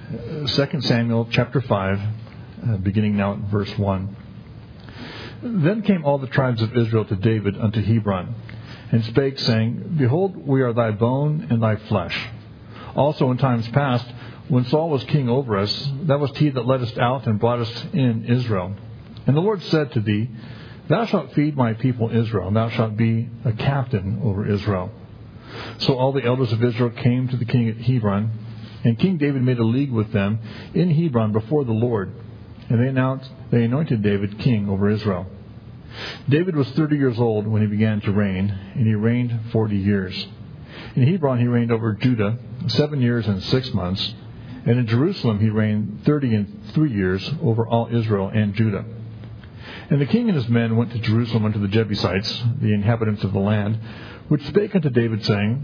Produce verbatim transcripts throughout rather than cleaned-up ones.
Second Samuel chapter five, uh, beginning now at verse one. Then came all the tribes of Israel to David unto Hebron, and spake, saying, Behold, we are thy bone and thy flesh. Also in times past, when Saul was king over us, that was he that led us out and brought us in Israel. And the Lord said to thee, Thou shalt feed my people Israel, and thou shalt be a captain over Israel. So all the elders of Israel came to the king at Hebron, and King David made a league with them in Hebron before the Lord. And they announced, they anointed David king over Israel. David was thirty years old when he began to reign, and he reigned forty years. In Hebron he reigned over Judah seven years and six months, and in Jerusalem he reigned thirty and three years over all Israel and Judah. And the king and his men went to Jerusalem unto the Jebusites, the inhabitants of the land, which spake unto David, saying,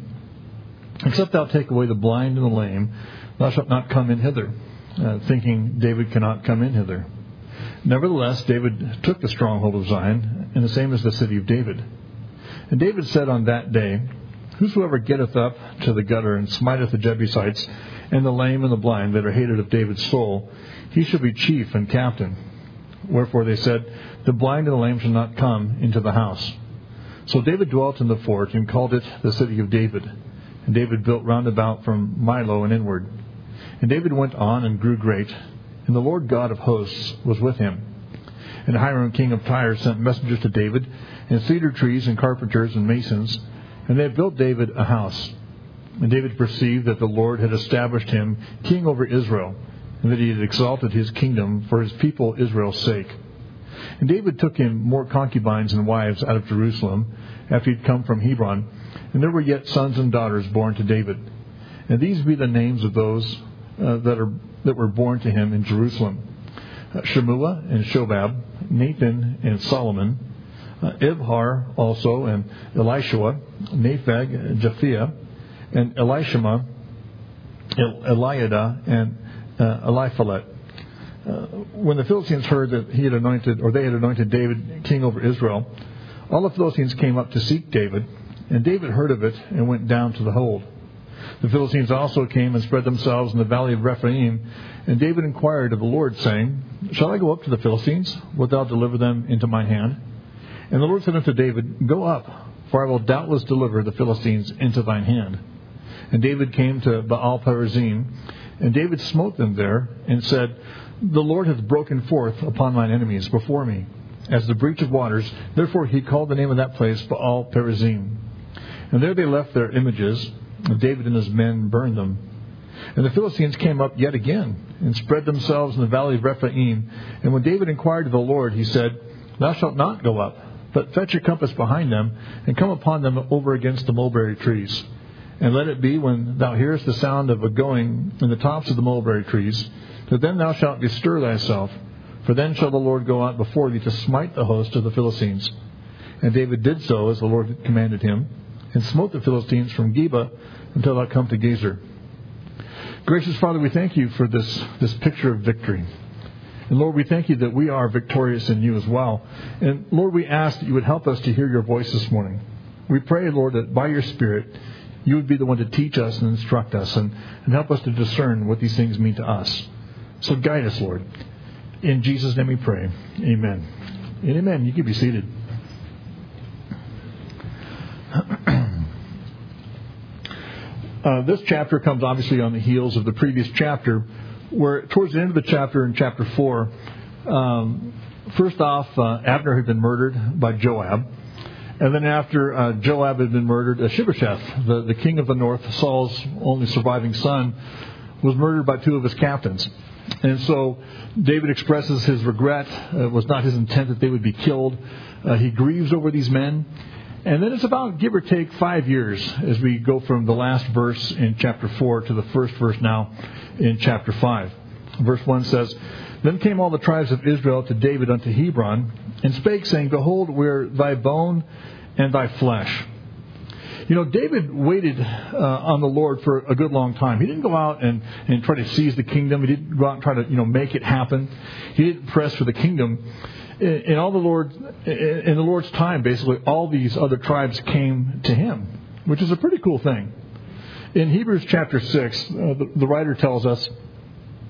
Except thou take away the blind and the lame, thou shalt not come in hither, uh, thinking David cannot come in hither. Nevertheless, David took the stronghold of Zion, and the same as the city of David. And David said on that day, Whosoever getteth up to the gutter and smiteth the Jebusites, and the lame and the blind that are hated of David's soul, he shall be chief and captain. Wherefore they said, The blind and the lame shall not come into the house. So David dwelt in the fort, and called it the city of David. And David built round about from Milo and inward. And David went on and grew great, and the Lord God of hosts was with him. And Hiram king of Tyre sent messengers to David, and cedar trees, and carpenters, and masons, and they built David a house. And David perceived that the Lord had established him king over Israel, and that he had exalted his kingdom for his people Israel's sake. And David took him more concubines and wives out of Jerusalem, after he had come from Hebron, and there were yet sons and daughters born to David. And these be the names of those uh, that are that were born to him in Jerusalem: uh, Shemua and Shobab, Nathan and Solomon, uh, Ibhar also, and Elishua, Napheg, Japhia, and Elishama, El- Eliada, and uh, Eliphalet. Uh, when the Philistines heard that he had anointed, or they had anointed David king over Israel, all the Philistines came up to seek David, and David heard of it and went down to the hold. The Philistines also came and spread themselves in the valley of Rephaim, and David inquired of the Lord, saying, Shall I go up to the Philistines? Wilt thou deliver them into mine hand? And the Lord said unto David, Go up, for I will doubtless deliver the Philistines into thine hand. And David came to Baal Perazim, and David smote them there, and said, The Lord hath broken forth upon mine enemies before me, as the breach of waters. Therefore he called the name of that place Baal Perazim. And there they left their images, and David and his men burned them. And the Philistines came up yet again, and spread themselves in the valley of Rephaim. And when David inquired of the Lord, he said, Thou shalt not go up, but fetch a compass behind them, and come upon them over against the mulberry trees. And let it be, when thou hearest the sound of a going in the tops of the mulberry trees, that then thou shalt bestir thyself, for then shall the Lord go out before thee to smite the host of the Philistines. And David did so as the Lord had commanded him, and smote the Philistines from Geba until thou come to Gezer. Gracious Father, we thank you for this, this picture of victory. And Lord, we thank you that we are victorious in you as well. And Lord, we ask that you would help us to hear your voice this morning. We pray, Lord, that by your Spirit, you would be the one to teach us and instruct us, and, and help us to discern what these things mean to us. So guide us, Lord. In Jesus' name we pray. Amen. And amen. You can be seated. Uh, this chapter comes obviously on the heels of the previous chapter, where towards the end of the chapter in chapter four, um, first off, uh, Abner had been murdered by Joab. And then after uh, Joab had been murdered, uh, Shibbosheth, the, the king of the north, Saul's only surviving son, was murdered by two of his captains. And so David expresses his regret. Uh, it was not his intent that they would be killed. Uh, he grieves over these men. And then it's about, give or take, five years as we go from the last verse in chapter four to the first verse now in chapter five. Verse one says, Then came all the tribes of Israel to David unto Hebron, and spake, saying, Behold, we are thy bone and thy flesh. You know, David waited uh, on the Lord for a good long time. He didn't go out and, and try to seize the kingdom. He didn't go out and try to, you know, make it happen. He didn't press for the kingdom. In, in all the Lord, in the Lord's time, basically, all these other tribes came to him, which is a pretty cool thing. In Hebrews chapter six, uh, the, the writer tells us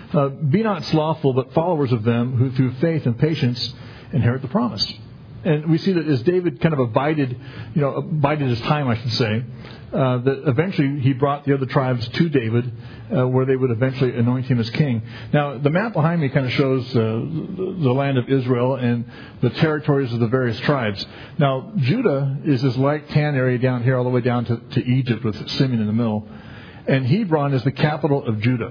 Uh, Be not slothful, but followers of them who through faith and patience inherit the promise. And we see that as David kind of abided, you know, abided his time, I should say, uh, that eventually he brought the other tribes to David, uh, where they would eventually anoint him as king. Now, the map behind me kind of shows uh, the land of Israel and the territories of the various tribes. Now, Judah is this light tan area down here all the way down to, to Egypt with Simeon in the middle. And Hebron is the capital of Judah.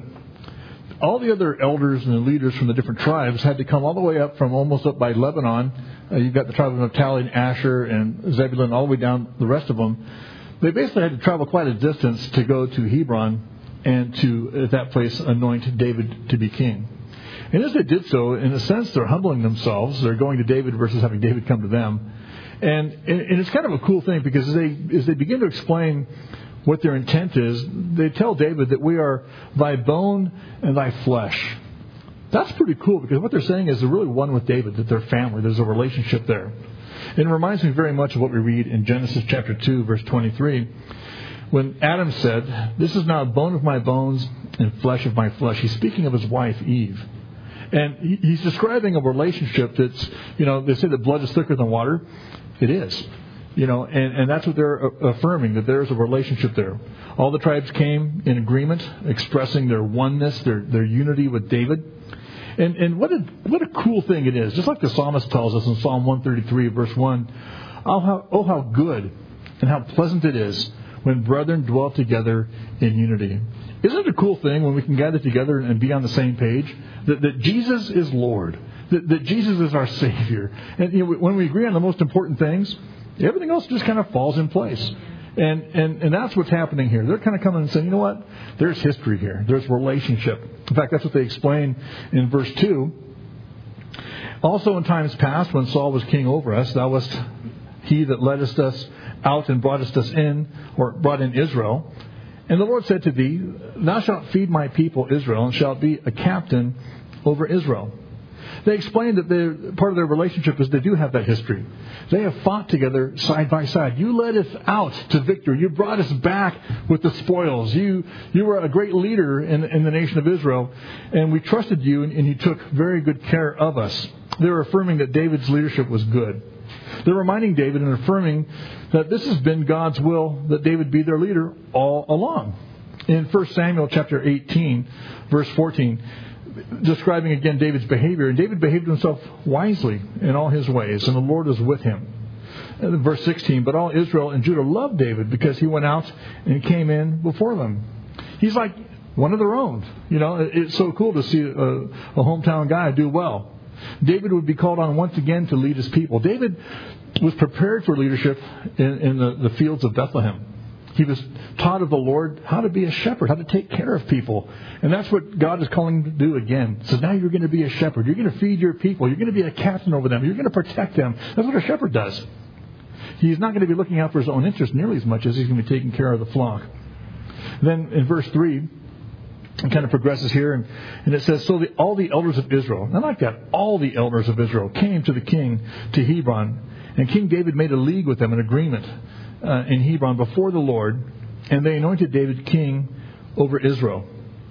All the other elders and the leaders from the different tribes had to come all the way up from almost up by Lebanon. Uh, you've got the tribe of Naphtali and Asher and Zebulun, all the way down the rest of them. They basically had to travel quite a distance to go to Hebron and to, at that place, anoint David to be king. And as they did so, in a sense, they're humbling themselves. They're going to David versus having David come to them. And, and it's kind of a cool thing because as they, as they begin to explain what their intent is, they tell David that we are thy bone and thy flesh. That's pretty cool because what they're saying is they're really one with David, that they're family. There's a relationship there. And it reminds me very much of what we read in Genesis chapter two, verse twenty-three, when Adam said, "This is now a bone of my bones and flesh of my flesh." He's speaking of his wife, Eve. And he's describing a relationship that's, you know, they say that blood is thicker than water. It is. You know, and, and that's what they're affirming, that there's a relationship there. All the tribes came in agreement, expressing their oneness, their, their unity with David. And, and what a what a cool thing it is. Just like the psalmist tells us in Psalm one thirty-three, verse one, oh how, oh, how good and how pleasant it is when brethren dwell together in unity. Isn't it a cool thing when we can gather together and be on the same page? That, that Jesus is Lord. That, that Jesus is our Savior. And you know, when we agree on the most important things, everything else just kind of falls in place. And, and and that's what's happening here. They're kind of coming and saying, you know what? There's history here. There's relationship. In fact, that's what they explain in verse two. Also in times past, when Saul was king over us, thou wast he that leddest us out and broughtest us in, or brought in Israel. And the Lord said to thee, thou shalt feed my people Israel, and shalt be a captain over Israel. They explained that part of their relationship is they do have that history. They have fought together side by side. You led us out to victory. You brought us back with the spoils. You you were a great leader in, in the nation of Israel, and we trusted you, and, and you took very good care of us. They're affirming that David's leadership was good. They're reminding David and affirming that this has been God's will that David be their leader all along. In First Samuel chapter eighteen, verse fourteen, describing again David's behavior. And David behaved himself wisely in all his ways, and the Lord was with him. And verse sixteen, but all Israel and Judah loved David because he went out and came in before them. He's like one of their own. You know, it's so cool to see a, a hometown guy do well. David would be called on once again to lead his people. David was prepared for leadership in, in the, the fields of Bethlehem. He was taught of the Lord how to be a shepherd, how to take care of people. And that's what God is calling him to do again. So now you're going to be a shepherd. You're going to feed your people. You're going to be a captain over them. You're going to protect them. That's what a shepherd does. He's not going to be looking out for his own interest nearly as much as he's going to be taking care of the flock. Then in verse three, it kind of progresses here, and, and it says, so the, all the elders of Israel, and I like that, all the elders of Israel came to the king to Hebron, and King David made a league with them, an agreement uh, in Hebron before the Lord, and they anointed David king over Israel.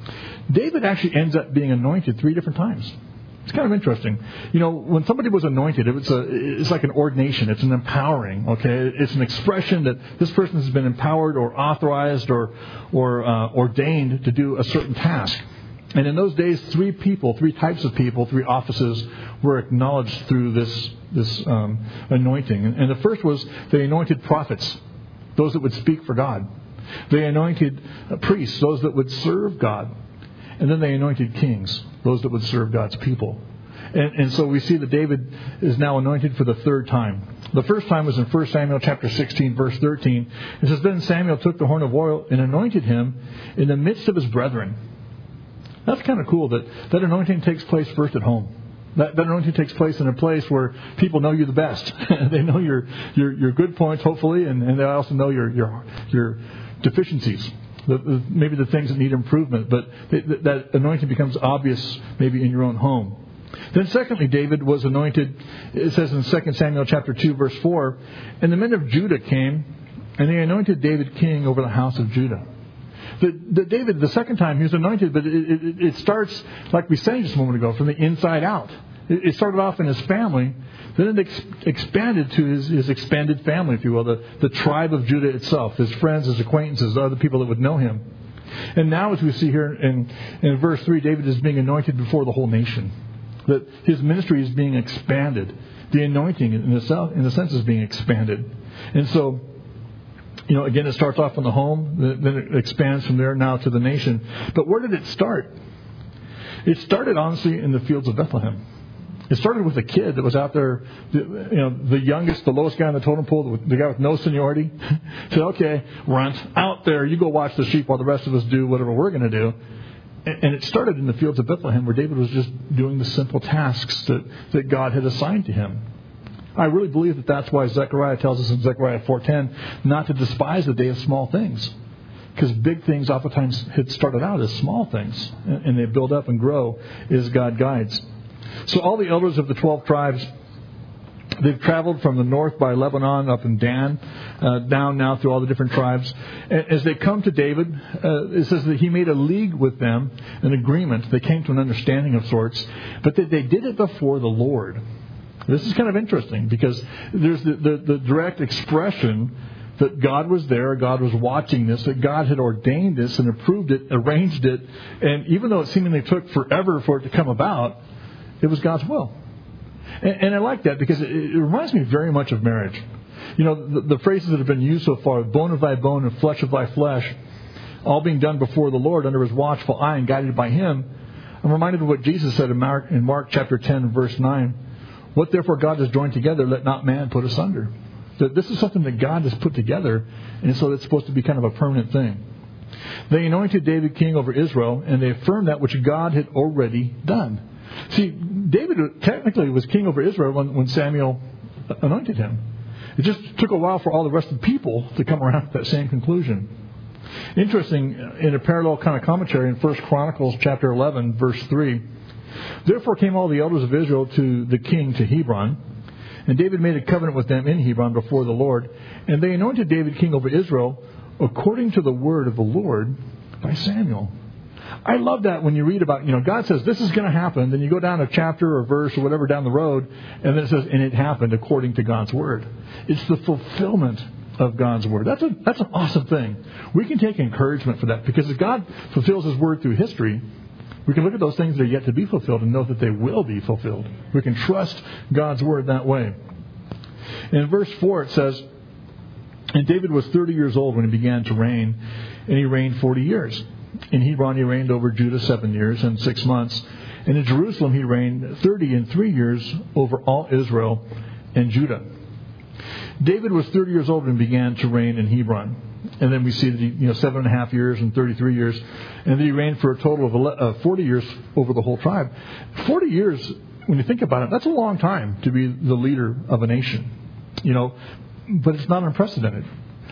David actually ends up being anointed three different times. It's kind of interesting. You know, when somebody was anointed, it was a, it's like an ordination. It's an empowering, okay? It's an expression that this person has been empowered or authorized or or uh, ordained to do a certain task. And in those days, three people, three types of people, three offices were acknowledged through this this um, anointing. And, and the first was they anointed prophets, those that would speak for God. They anointed priests, those that would serve God. And then they anointed kings, those that would serve God's people. And, and so we see that David is now anointed for the third time. The first time was in First Samuel chapter sixteen, verse thirteen. It says, then Samuel took the horn of oil and anointed him in the midst of his brethren. That's kind of cool that that anointing takes place first at home. That, that anointing takes place in a place where people know you the best. They know your, your your good points, hopefully, and, and they also know your your your deficiencies. The, the, maybe the things that need improvement, but th- that anointing becomes obvious maybe in your own home. Then secondly, David was anointed, it says in Second Samuel chapter two, verse four, and the men of Judah came, and they anointed David king over the house of Judah. that, that David, the second time, he was anointed, but it, it, it starts, like we sang just a moment ago, from the inside out. It, it started off in his family, then it ex- expanded to his, his expanded family, if you will, the, the tribe of Judah itself, his friends, his acquaintances, other people that would know him. And now, as we see here in, in verse three, David is being anointed before the whole nation. That his ministry is being expanded. The anointing, in the, in the sense, is being expanded. And so, you know, again, it starts off in the home, then it expands from there now to the nation. But where did it start? It started, honestly, in the fields of Bethlehem. It started with a kid that was out there, you know, the youngest, the lowest guy on the totem pole, the guy with no seniority. Said, okay, runt, out there, you go watch the sheep while the rest of us do whatever we're going to do. And it started in the fields of Bethlehem, where David was just doing the simple tasks that, that God had assigned to him. I really believe that that's why Zechariah tells us in Zechariah four ten not to despise the day of small things. Because big things oftentimes had started out as small things, and they build up and grow as God guides. So all the elders of the twelve tribes, they've traveled from the north by Lebanon up in Dan, uh, down now through all the different tribes. As they come to David, uh, it says that he made a league with them, an agreement. They came to an understanding of sorts, but that they did it before the Lord. This is kind of interesting because there's the, the, the direct expression that God was there, God was watching this, that God had ordained this and approved it, arranged it, and even though it seemingly took forever for it to come about, it was God's will. And, and I like that because it, it reminds me very much of marriage. You know, the, the phrases that have been used so far, bone of thy bone and flesh of thy flesh, all being done before the Lord under his watchful eye and guided by him. I'm reminded of what Jesus said in Mark, in Mark chapter ten, verse nine. What therefore God has joined together, let not man put asunder. That this is something that God has put together, and so it's supposed to be kind of a permanent thing. They anointed David king over Israel, and they affirmed that which God had already done. See, David technically was king over Israel when, when Samuel anointed him. It just took a while for all the rest of the people to come around to that same conclusion. Interesting, in a parallel kind of commentary in First Chronicles chapter eleven, verse three, therefore came all the elders of Israel to the king to Hebron, and David made a covenant with them in Hebron before the Lord, and they anointed David king over Israel according to the word of the Lord by Samuel. I love that when you read about, you know, God says this is going to happen, then you go down a chapter or verse or whatever down the road, and then it says, and it happened according to God's word. It's the fulfillment of God's word. That's a that's an awesome thing. We can take encouragement for that because if God fulfills his word through history, we can look at those things that are yet to be fulfilled and know that they will be fulfilled. We can trust God's word that way. In verse four it says, and David was thirty years old when he began to reign, and he reigned forty years. In Hebron he reigned over Judah seven years and six months. And in Jerusalem he reigned thirty and three years over all Israel and Judah. David was thirty years old when he began to reign in Hebron. And then we see that he, you know, seven and a half years and thirty-three years. And then he reigned for a total of forty years over the whole tribe. forty years, when you think about it, that's a long time to be the leader of a nation. You know, but it's not unprecedented.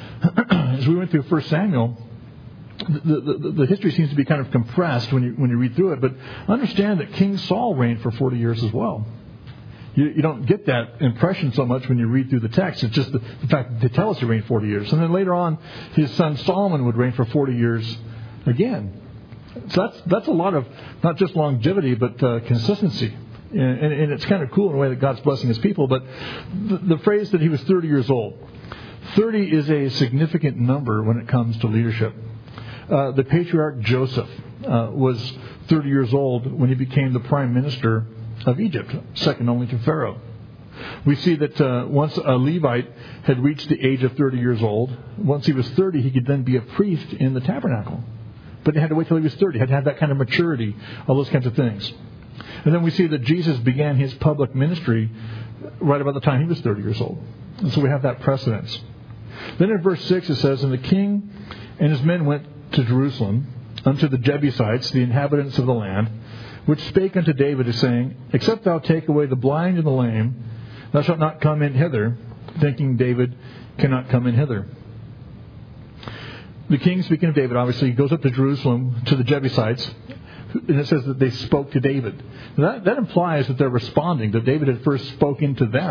As we went through First Samuel, the, the, the history seems to be kind of compressed when you when you read through it. But understand that King Saul reigned for forty years as well. You, you don't get that impression so much when you read through the text. It's just the, the fact that they tell us he reigned forty years. And then later on, his son Solomon would reign for forty years again. So that's that's a lot of not just longevity, but uh, consistency. And, and, and it's kind of cool in a way that God's blessing his people. But the, the phrase that he was thirty years old. thirty is a significant number when it comes to leadership. Uh, the patriarch Joseph uh, was thirty years old when he became the prime minister of Egypt, second only to Pharaoh. We see that uh, once a Levite had reached the age of thirty years old, once he was thirty, he could then be a priest in the tabernacle. But he had to wait till he was thirty. He had to have that kind of maturity, all those kinds of things. And then we see that Jesus began his public ministry right about the time he was thirty years old. And so we have that precedence. Then in verse six it says, and the king and his men went to Jerusalem unto the Jebusites, the inhabitants of the land, which spake unto David, saying, except thou take away the blind and the lame, thou shalt not come in hither, thinking David cannot come in hither. The king, speaking of David, obviously, goes up to Jerusalem to the Jebusites, and it says that they spoke to David. Now that, that implies that they're responding, that David had first spoken to them.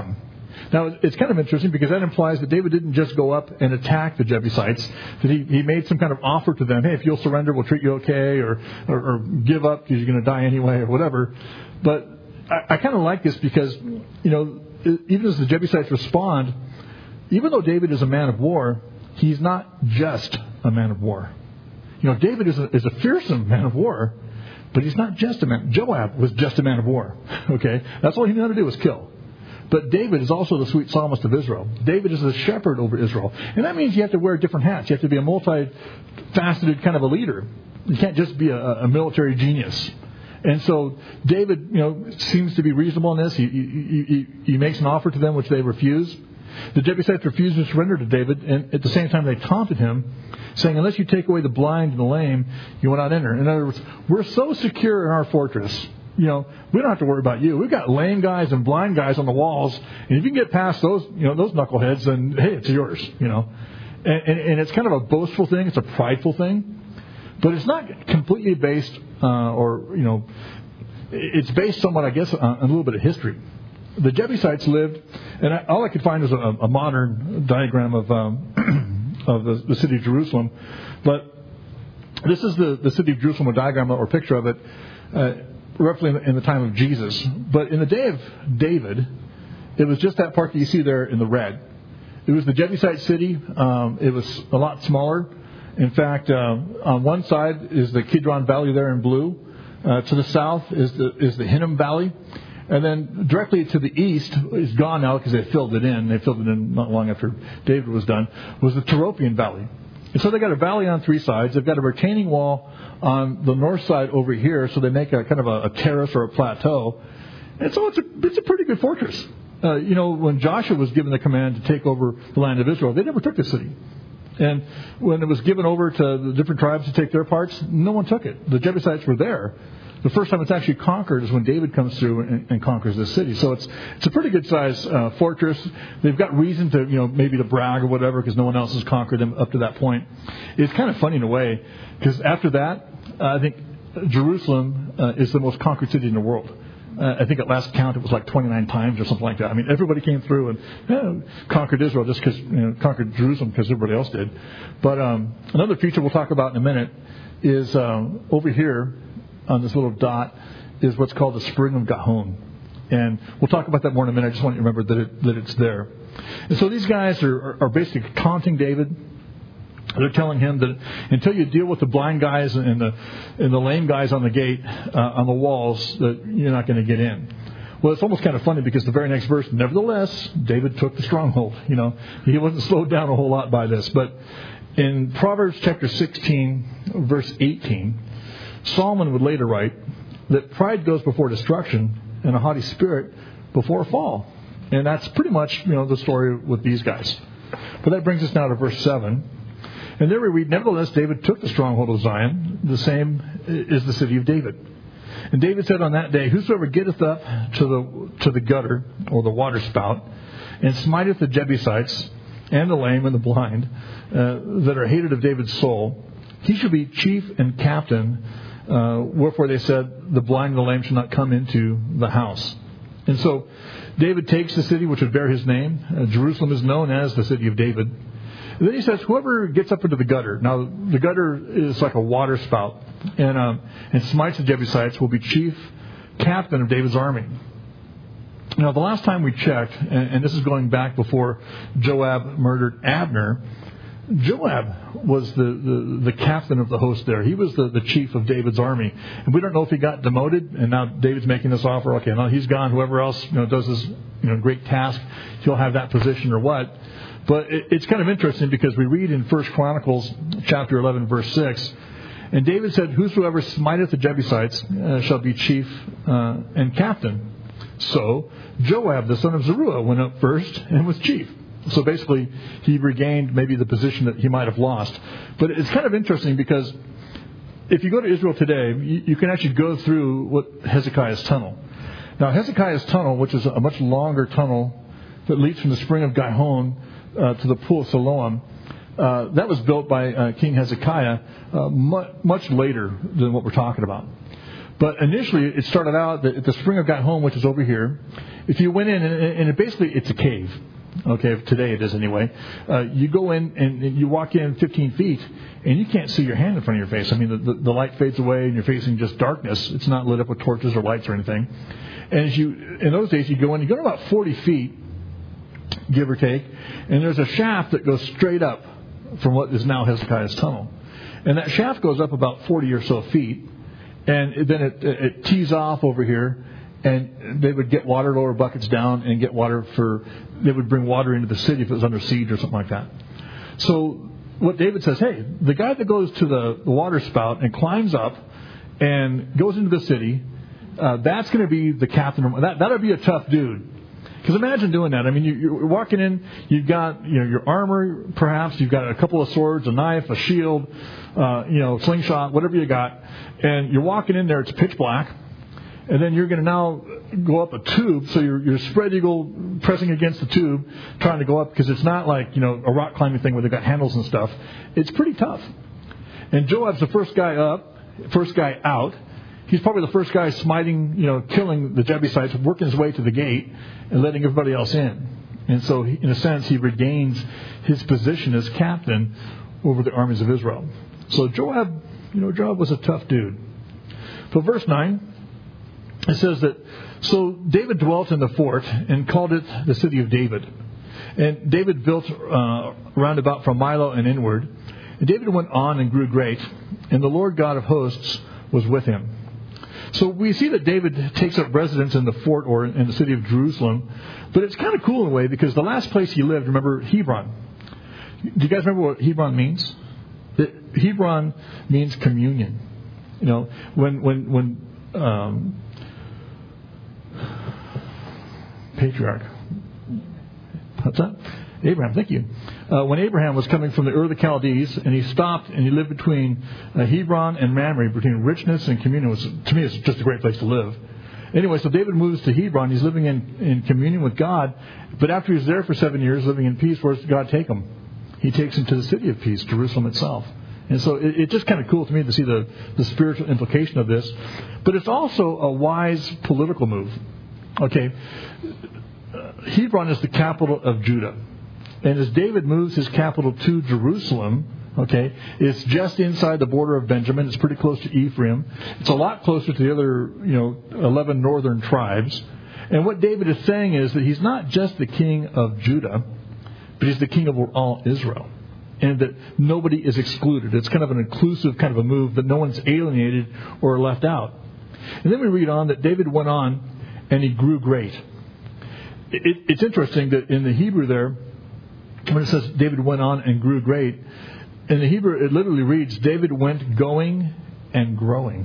Now, it's kind of interesting because that implies that David didn't just go up and attack the Jebusites, that he, he made some kind of offer to them. Hey, if you'll surrender, we'll treat you okay, or, or, or give up because you're going to die anyway, or whatever. But I, I kind of like this because, you know, even as the Jebusites respond, even though David is a man of war, he's not just a man of war. You know, David is a, is a fearsome man of war, but he's not just a man. Joab was just a man of war. Okay? That's all he knew how to do was kill. But David is also the sweet psalmist of Israel. David is the shepherd over Israel. And that means you have to wear different hats. You have to be a multifaceted kind of a leader. You can't just be a, a military genius. And so David, you know, seems to be reasonable in this. He, he, he, he makes an offer to them which they refuse. The Jebusites refused to surrender to David, and at the same time they taunted him, saying, unless you take away the blind and the lame, you will not enter. In other words, we're so secure in our fortress. You know, we don't have to worry about you. We've got lame guys and blind guys on the walls, and if you can get past those, you know, those knuckleheads, then hey, it's yours. You know, and, and, and it's kind of a boastful thing. It's a prideful thing, but it's not completely based, uh, or you know, it's based somewhat, I guess, on a little bit of history. The Jebusites lived, and I, all I could find was a, a modern diagram of um, of the, the city of Jerusalem. But this is the, the city of Jerusalem, a diagram or picture of it, uh, roughly in the, in the time of Jesus. But in the day of David, it was just that part that you see there in the red. It was the Jebusite city. Um, it was a lot smaller. In fact, uh, on one side is the Kidron Valley there in blue. Uh, to the south is the is the Hinnom Valley. And then directly to the east is gone now because they filled it in. They filled it in not long after David was done, was the Tyropoeon Valley. And so they got a valley on three sides. They've got a retaining wall on the north side over here, so they make a kind of a, a terrace or a plateau. And so it's a, it's a pretty good fortress. Uh, you know, when Joshua was given the command to take over the land of Israel, they never took the city. And when it was given over to the different tribes to take their parts, no one took it. The Jebusites were there. The first time it's actually conquered is when David comes through and, and conquers this city. So it's it's a pretty good sized uh, fortress. They've got reason to, you know, maybe to brag or whatever because no one else has conquered them up to that point. It's kind of funny in a way because after that, uh, I think Jerusalem uh, is the most conquered city in the world. Uh, I think at last count it was like twenty-nine times or something like that. I mean, everybody came through and you know, conquered Israel just because, you know, conquered Jerusalem because everybody else did. But um, another feature we'll talk about in a minute is um, over here on this little dot is what's called the Spring of Gihon. And we'll talk about that more in a minute. I just want you to remember that it, that it's there. And so these guys are, are, are basically taunting David. They're telling him that until you deal with the blind guys and the and the lame guys on the gate, uh, on the walls, that you're not going to get in. Well, it's almost kind of funny because the very next verse, nevertheless, David took the stronghold. You know, he wasn't slowed down a whole lot by this. But in Proverbs chapter sixteen, verse eighteen, Solomon would later write that pride goes before destruction and a haughty spirit before a fall. And that's pretty much, you know, the story with these guys. But that brings us now to verse seven. And there we read, nevertheless, David took the stronghold of Zion, the same is the city of David. And David said on that day, whosoever getteth up to the to the gutter, or the water spout, and smiteth the Jebusites, and the lame and the blind, uh, that are hated of David's soul, he shall be chief and captain. Uh, wherefore they said, the blind and the lame shall not come into the house. And so David takes the city which would bear his name. Uh, Jerusalem is known as the city of David. And then he says, whoever gets up into the gutter. Now, the gutter is like a water spout. And, um, and smites the Jebusites will be chief captain of David's army. Now, the last time we checked, and, and this is going back before Joab murdered Abner, Joab was the, the, the captain of the host there. He was the, the chief of David's army. And we don't know if he got demoted, and now David's making this offer. Okay, now he's gone. Whoever else, you know, does this, you know, great task, he'll have that position or what. But it, it's kind of interesting because we read in First Chronicles chapter eleven, verse six, and David said, whosoever smiteth the Jebusites uh, shall be chief uh, and captain. So Joab, the son of Zeruiah, went up first and was chief. So basically, he regained maybe the position that he might have lost. But it's kind of interesting because if you go to Israel today, you, you can actually go through what Hezekiah's tunnel. Now, Hezekiah's tunnel, which is a much longer tunnel that leads from the Spring of Gihon uh, to the Pool of Siloam, uh, that was built by uh, King Hezekiah uh, much, much later than what we're talking about. But initially, it started out at the Spring of Gihon, which is over here. If you went in, and it basically it's a cave. Okay, today it is anyway. Uh, you go in and you walk in fifteen feet, and you can't see your hand in front of your face. I mean, the, the, the light fades away, and you're facing just darkness. It's not lit up with torches or lights or anything. And as you, in those days, you go in, you go to about forty feet, give or take, and there's a shaft that goes straight up from what is now Hezekiah's tunnel. And that shaft goes up about forty or so feet, and then it, it tees off over here, and they would get water, lower buckets down, and get water for, they would bring water into the city if it was under siege or something like that. So what David says, hey, the guy that goes to the, the water spout and climbs up and goes into the city, uh, that's going to be the captain. That that'll be a tough dude. Because imagine doing that. I mean, you, you're walking in, you've got you know your armor, perhaps you've got a couple of swords, a knife, a shield, uh, you know, slingshot, whatever you got, and you're walking in there. It's pitch black, and then you're going to now go up a tube. So you're, you're spread eagle pressing against the tube, trying to go up because it's not like you know a rock climbing thing where they've got handles and stuff. It's pretty tough. And Joab's the first guy up, first guy out. He's probably the first guy smiting, you know, killing the Jebusites, working his way to the gate and letting everybody else in. And so, he, in a sense, he regains his position as captain over the armies of Israel. So Joab, you know, Joab was a tough dude. So verse nine, it says that, so David dwelt in the fort and called it the city of David. And David built uh, round about from Milo and inward. And David went on and grew great, and the Lord God of hosts was with him. So we see that David takes up residence in the fort or in the city of Jerusalem. But it's kind of cool in a way because the last place he lived, remember, Hebron. Do you guys remember what Hebron means? It, Hebron means communion. You know, when, when, when, um, patriarch. What's that? Abraham, thank you. Uh, when Abraham was coming from the Ur of the Chaldees, and he stopped and he lived between uh, Hebron and Mamre, between richness and communion, was, to me, it's just a great place to live. Anyway, so David moves to Hebron. He's living in, in communion with God. But after he's there for seven years, living in peace, where does God take him? He takes him to the city of peace, Jerusalem itself. And so it, it's just kind of cool to me to see the, the spiritual implication of this. But it's also a wise political move. Okay, Hebron is the capital of Judah. And as David moves his capital to Jerusalem, okay, it's just inside the border of Benjamin. It's pretty close to Ephraim. It's a lot closer to the other, you know, eleven northern tribes. And what David is saying is that he's not just the king of Judah, but he's the king of all Israel. And that nobody is excluded. It's kind of an inclusive kind of a move that no one's alienated or left out. And then we read on that David went on and he grew great. It, it's interesting that in the Hebrew there, when it says David went on and grew great, in the Hebrew it literally reads, David went going and growing.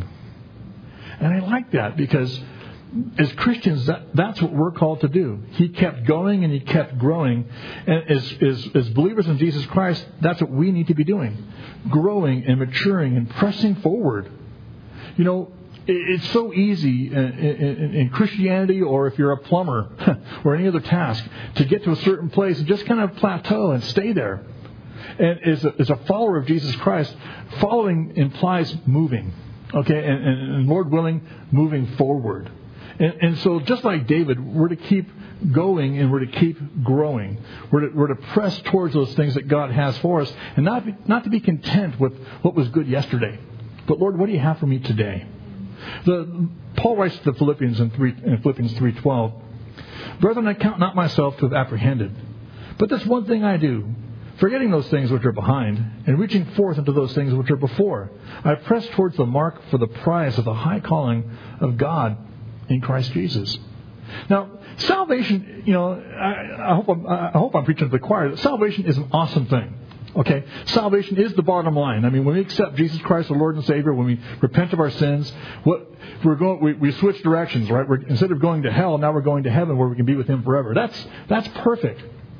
And I like that because as Christians, that, that's what we're called to do. He kept going and he kept growing. And as, as, as believers in Jesus Christ, that's what we need to be doing. Growing and maturing and pressing forward. You know, it's so easy in, in, in Christianity, or if you're a plumber or any other task, to get to a certain place and just kind of plateau and stay there. And as a, as a follower of Jesus Christ, following implies moving, okay, and, and, and Lord willing, moving forward. And, and so just like David, we're to keep going and we're to keep growing. We're to, we're to press towards those things that God has for us, and not be, not to be content with what was good yesterday. But Lord, what do you have for me today? The, Paul writes to the Philippians in, three, in Philippians three twelve, Brethren, I count not myself to have apprehended, but this one thing I do, forgetting those things which are behind, and reaching forth into those things which are before, I press towards the mark for the prize of the high calling of God in Christ Jesus. Now, salvation, you know, I, I hope I'm, I hope I'm preaching to the choir. Salvation is an awesome thing. Okay, salvation is the bottom line. I mean, when we accept Jesus Christ, our Lord and Savior, when we repent of our sins, what we're going, we, we switch directions, right? We're, instead of going to hell, now we're going to heaven, where we can be with Him forever. That's that's perfect.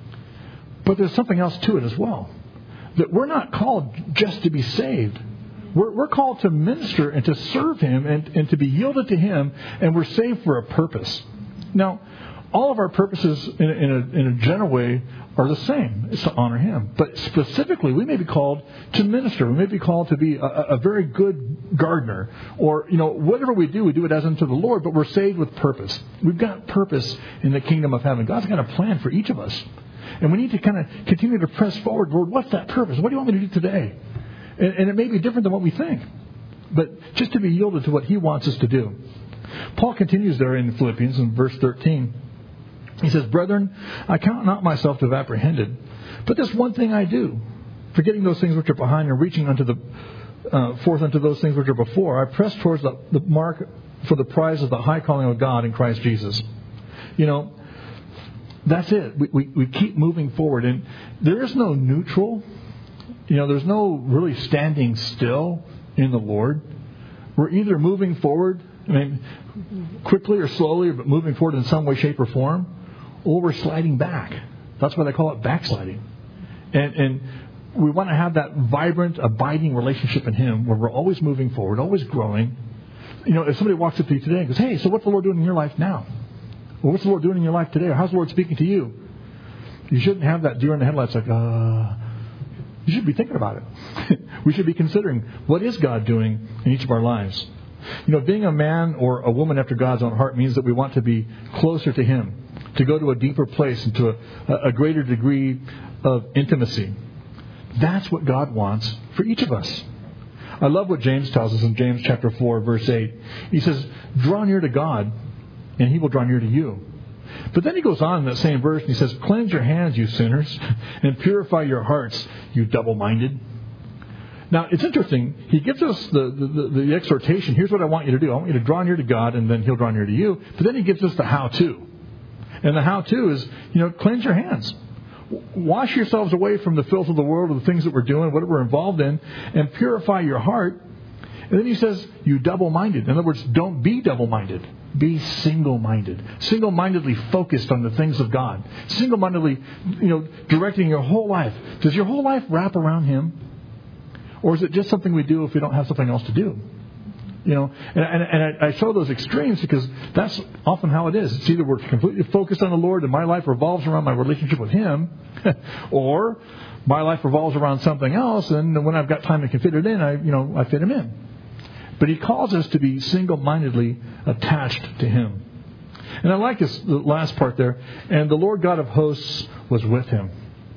But there's something else to it as well. That we're not called just to be saved. We're, we're called to minister and to serve Him and, and to be yielded to Him, and we're saved for a purpose. Now, all of our purposes in a, in a, in a general way are the same. It's to honor Him. But specifically, we may be called to minister. We may be called to be a, a very good gardener. Or, you know, whatever we do, we do it as unto the Lord, but we're saved with purpose. We've got purpose in the kingdom of heaven. God's got a plan for each of us. And we need to kind of continue to press forward. Lord, what's that purpose? What do you want me to do today? And, and it may be different than what we think. But just to be yielded to what He wants us to do. Paul continues there in Philippians in verse thirteen. He says, Brethren, I count not myself to have apprehended, but this one thing I do, forgetting those things which are behind and reaching unto the uh, forth unto those things which are before, I press towards the, the mark for the prize of the high calling of God in Christ Jesus. You know, that's it. We, we, we keep moving forward, and there is no neutral. You know, there's no really standing still in the Lord. We're either moving forward, I mean, quickly or slowly, but moving forward in some way, shape, or form, or we're sliding back. That's why they call it backsliding. And, and we want to have that vibrant, abiding relationship in Him where we're always moving forward, always growing. You know, if somebody walks up to you today and goes, hey, so what's the Lord doing in your life now? Or what's the Lord doing in your life today? Or how's the Lord speaking to you? You shouldn't have that deer in the headlights like, uh... You should be thinking about it. We should be considering, what is God doing in each of our lives? You know, being a man or a woman after God's own heart means that we want to be closer to Him, to go to a deeper place and to a, a greater degree of intimacy. That's what God wants for each of us. I love what James tells us in James chapter four, verse eight. He says, draw near to God, and He will draw near to you. But then he goes on in that same verse and he says, cleanse your hands, you sinners, and purify your hearts, you double-minded. Now, it's interesting. He gives us the, the, the exhortation. Here's what I want you to do. I want you to draw near to God, and then He'll draw near to you. But then he gives us the how-to. And the how-to is, you know, cleanse your hands. Wash yourselves away from the filth of the world, of the things that we're doing, what we're involved in, and purify your heart. And then he says, you double-minded. In other words, don't be double-minded. Be single-minded. Single-mindedly focused on the things of God. Single-mindedly, you know, directing your whole life. Does your whole life wrap around Him? Or is it just something we do if we don't have something else to do? You know, and, and, and I, I show those extremes because that's often how it is. It's either we're completely focused on the Lord and my life revolves around my relationship with Him, or my life revolves around something else, and when I've got time and can fit it in, I, you know, I fit Him in. But He calls us to be single-mindedly attached to Him. And I like this the last part there. And the Lord God of hosts was with him.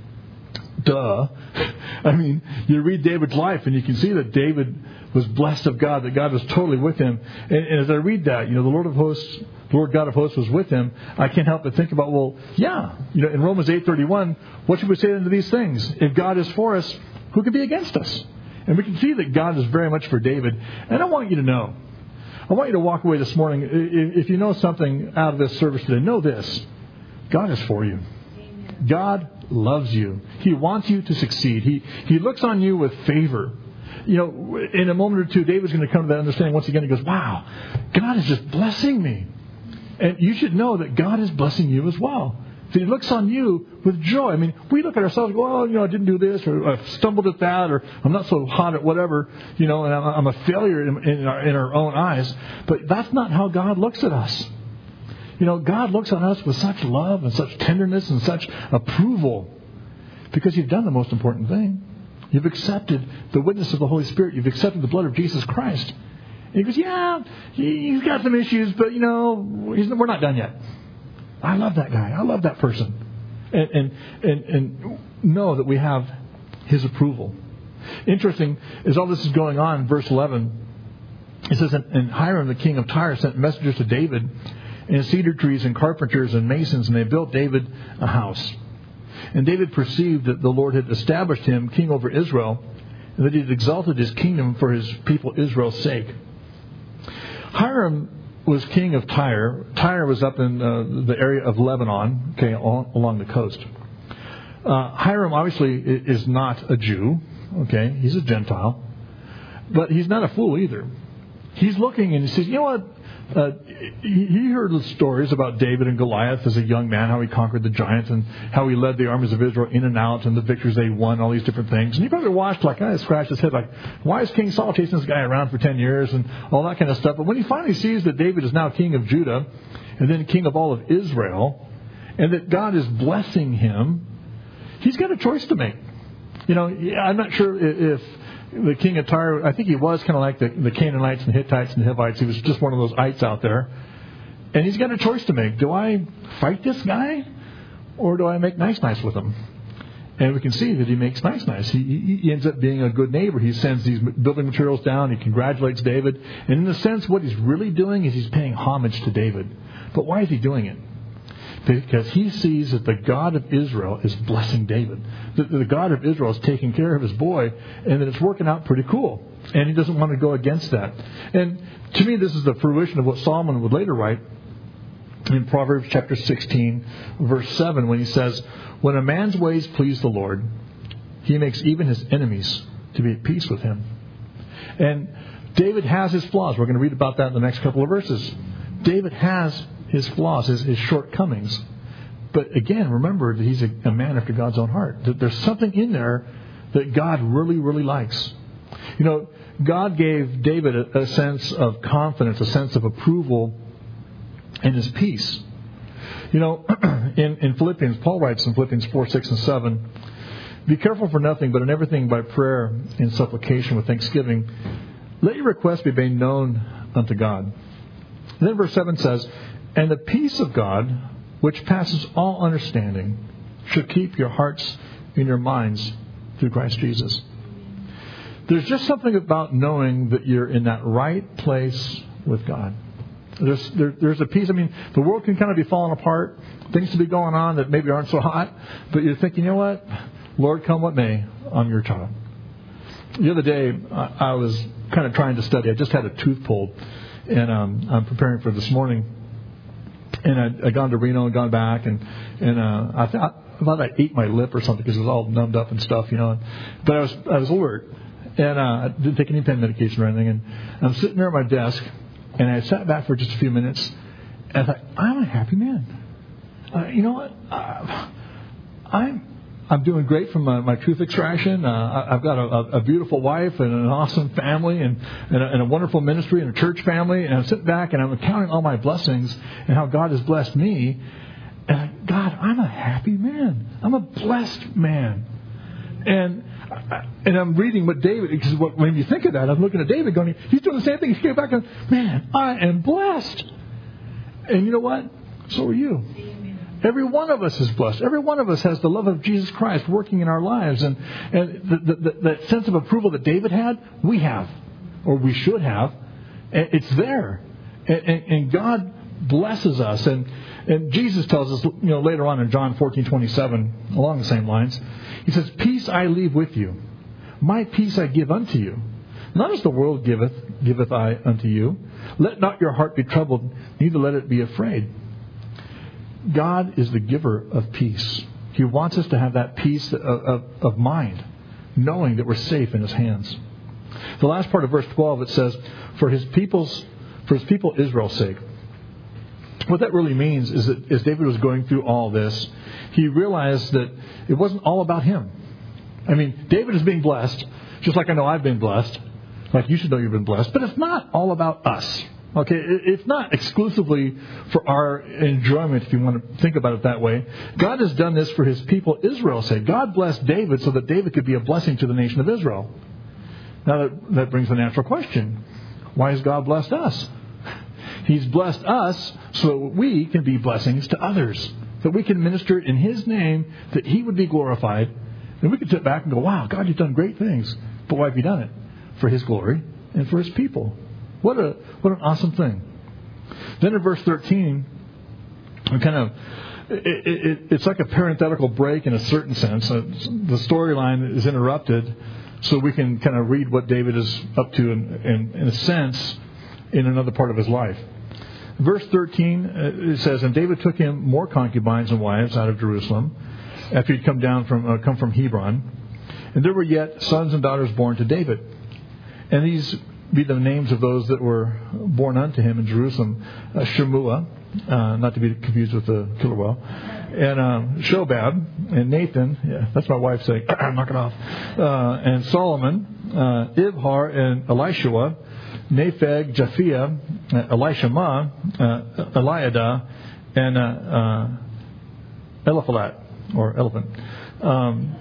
Duh. I mean, you read David's life and you can see that David was blessed of God, that God was totally with him. And, and as I read that, you know, the Lord of hosts, the Lord God of hosts was with him. I can't help but think about, well, yeah, you know, in Romans eight thirty-one, what should we say unto these things? If God is for us, who can be against us? And we can see that God is very much for David. And I want you to know, I want you to walk away this morning, if you know something out of this service today, know this. God is for you. Amen. God loves you. He wants you to succeed. He He looks on you with favor. You know, in a moment or two, David's going to come to that understanding once again. He goes, wow, God is just blessing me. And you should know that God is blessing you as well. So He looks on you with joy. I mean, we look at ourselves and go, oh, you know, I didn't do this, or I stumbled at that, or I'm not so hot at whatever, you know, and I'm a failure in, in, our, in our own eyes. But that's not how God looks at us. You know, God looks on us with such love and such tenderness and such approval because you've done the most important thing. You've accepted the witness of the Holy Spirit. You've accepted the blood of Jesus Christ. And He goes, yeah, he's got some issues, but, you know, he's, we're not done yet. I love that guy. I love that person. And, and and and know that we have His approval. Interesting, as all this is going on, verse eleven, it says, and Hiram, the king of Tyre, sent messengers to David, and cedar trees and carpenters and masons, and they built David a house. And David perceived that the Lord had established him king over Israel, and that He had exalted His kingdom for His people Israel's sake. Hiram was king of Tyre. Tyre was up in uh, the area of Lebanon, okay, all, along the coast. Uh, Hiram obviously is not a Jew, okay, he's a Gentile, but he's not a fool either. He's looking and he says, you know what? Uh, he, he heard the stories about David and Goliath as a young man, how he conquered the giants and how he led the armies of Israel in and out and the victories they won, all these different things. And he probably watched like, I scratched his head like, why is King Saul chasing this guy around for ten years and all that kind of stuff. But when he finally sees that David is now king of Judah and then king of all of Israel, and that God is blessing him, he's got a choice to make. You know, I'm not sure if the king of Tyre, I think he was kind of like the, the Canaanites and the Hittites and the Hivites. He was just one of those ites out there. And he's got a choice to make. Do I fight this guy, or do I make nice-nice with him? And we can see that he makes nice-nice. He, he ends up being a good neighbor. He sends these building materials down. He congratulates David. And in a sense, what he's really doing is he's paying homage to David. But why is he doing it? Because he sees that the God of Israel is blessing David. That the God of Israel is taking care of his boy, and that it's working out pretty cool. And he doesn't want to go against that. And to me, this is the fruition of what Solomon would later write in Proverbs chapter sixteen, verse seven, when he says, when a man's ways please the Lord, he makes even his enemies to be at peace with him. And David has his flaws. We're going to read about that in the next couple of verses. David has his flaws, his, his shortcomings. But again, remember that he's a, a man after God's own heart. That there's something in there that God really, really likes. You know, God gave David a, a sense of confidence, a sense of approval, and his peace. You know, in, in Philippians, Paul writes in Philippians four, six, and seven, be careful for nothing, but in everything by prayer and supplication with thanksgiving, let your requests be made known unto God. And then verse seven says, and the peace of God, which passes all understanding, should keep your hearts and your minds through Christ Jesus. There's just something about knowing that you're in that right place with God. There's there, there's a peace. I mean, the world can kind of be falling apart. Things to be going on that maybe aren't so hot. But you're thinking, you know what? Lord, come what may, I'm your child. The other day, I, I was kind of trying to study. I just had a tooth pulled. And um, I'm preparing for this morning. And I'd, I'd gone to Reno and gone back. And, and uh, I, th- I thought I ate my lip or something because it was all numbed up and stuff, you know. But I was I was alert. And uh, I didn't take any pain medication or anything. And I'm sitting there at my desk. And I sat back for just a few minutes, and I thought, I'm a happy man. Uh, you know what? Uh, I'm I'm doing great from my, my tooth extraction. Uh, I've got a, a beautiful wife and an awesome family and, and, a, and a wonderful ministry and a church family. And I'm sitting back and I'm counting all my blessings and how God has blessed me. And I, God, I'm a happy man. I'm a blessed man. And and I'm reading what David, because when you think of that, I'm looking at David going, he's doing the same thing. He came back and, man, I am blessed. And you know what? So are you. Amen. Every one of us is blessed. Every one of us has the love of Jesus Christ working in our lives. And, and the, the, the, that sense of approval that David had, we have, or we should have. And it's there. And, and, and God blesses us. And, and Jesus tells us, you know, later on in John fourteen twenty-seven, along the same lines, he says, peace I leave with you. My peace I give unto you. Not as the world giveth, giveth I unto you. Let not your heart be troubled, neither let it be afraid. God is the giver of peace. He wants us to have that peace of, of, of mind, knowing that we're safe in His hands. The last part of verse twelve, it says, for His people's, for His people Israel's sake. What that really means is that as David was going through all this, he realized that it wasn't all about him. I mean, David is being blessed, just like I know I've been blessed, like you should know you've been blessed, but it's not all about us. Okay, it's not exclusively for our enjoyment, if you want to think about it that way. God has done this for His people Israel's sake. God blessed David so that David could be a blessing to the nation of Israel. Now that, that brings the natural question. Why has God blessed us? He's blessed us so that we can be blessings to others. That we can minister in His name, that He would be glorified. And we can sit back and go, wow, God, You've done great things. But why have You done it? For His glory and for His people. What a what an awesome thing. Then in verse thirteen, we kind of, it, it, it's like a parenthetical break in a certain sense. The storyline is interrupted so we can kind of read what David is up to in, in, in a sense in another part of his life. Verse thirteen, it says, and David took him more concubines and wives out of Jerusalem after he'd come down from uh, come from Hebron. And there were yet sons and daughters born to David. And these be the names of those that were born unto him in Jerusalem. Uh, Shemua, uh, not to be confused with the killer whale. And um, Shobab and Nathan. Yeah, that's my wife saying, knock it off. Uh, and Solomon, uh, Ibhar and Elishua, Nepheg, Japhia, uh, Elishama, uh, Eliada, and uh, uh, Eliphalet, or elephant. Um,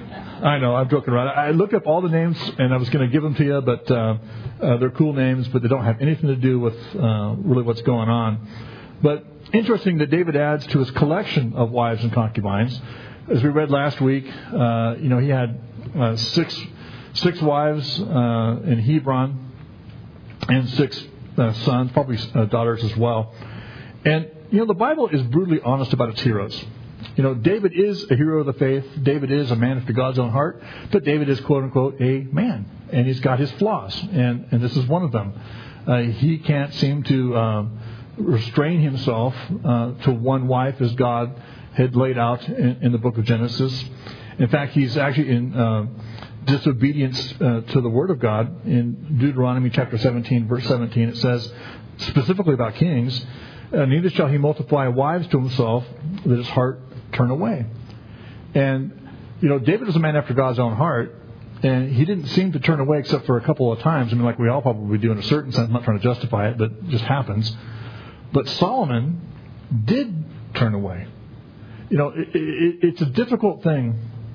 I know, I'm joking around. I looked up all the names, and I was going to give them to you, but uh, uh, they're cool names, but they don't have anything to do with uh, really what's going on. But interesting that David adds to his collection of wives and concubines. As we read last week, uh, you know, he had uh, six six wives uh, in Hebron and six uh, sons, probably uh, daughters as well. And, you know, the Bible is brutally honest about its heroes. You know, David is a hero of the faith. David is a man after God's own heart. But David is, quote unquote, a man. And he's got his flaws. And, and this is one of them. Uh, he can't seem to uh, restrain himself uh, to one wife as God had laid out in, in the book of Genesis. In fact, he's actually in uh, disobedience uh, to the Word of God. In Deuteronomy chapter seventeen, verse seventeen, it says specifically about kings, Uh, neither shall he multiply wives to himself, that his heart turn away. And, you know, David was a man after God's own heart, and he didn't seem to turn away except for a couple of times. I mean, like we all probably do in a certain sense. I'm not trying to justify it, but it just happens. But Solomon did turn away. You know, it, it, it's a difficult thing,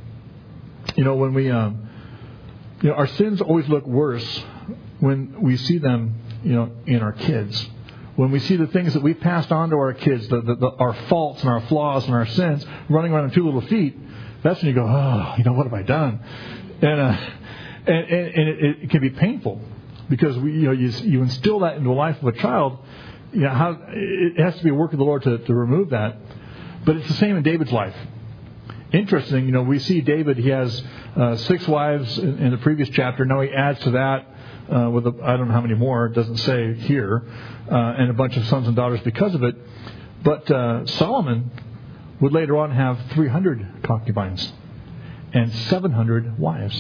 you know, when we, um, you know, our sins always look worse when we see them, you know, in our kids. When we see the things that we've passed on to our kids, the, the, the, our faults and our flaws and our sins running around on two little feet, that's when you go, oh, you know, what have I done? And uh, and, and, and it, it can be painful because we, you know, you, you instill that into the life of a child. You know, how it has to be a work of the Lord to, to remove that. But it's the same in David's life. Interesting, you know, we see David, he has uh, six wives in, in the previous chapter. Now he adds to that uh, with, a, I don't know how many more, it doesn't say here, uh, and a bunch of sons and daughters because of it. But uh, Solomon would later on have three hundred concubines and seven hundred wives.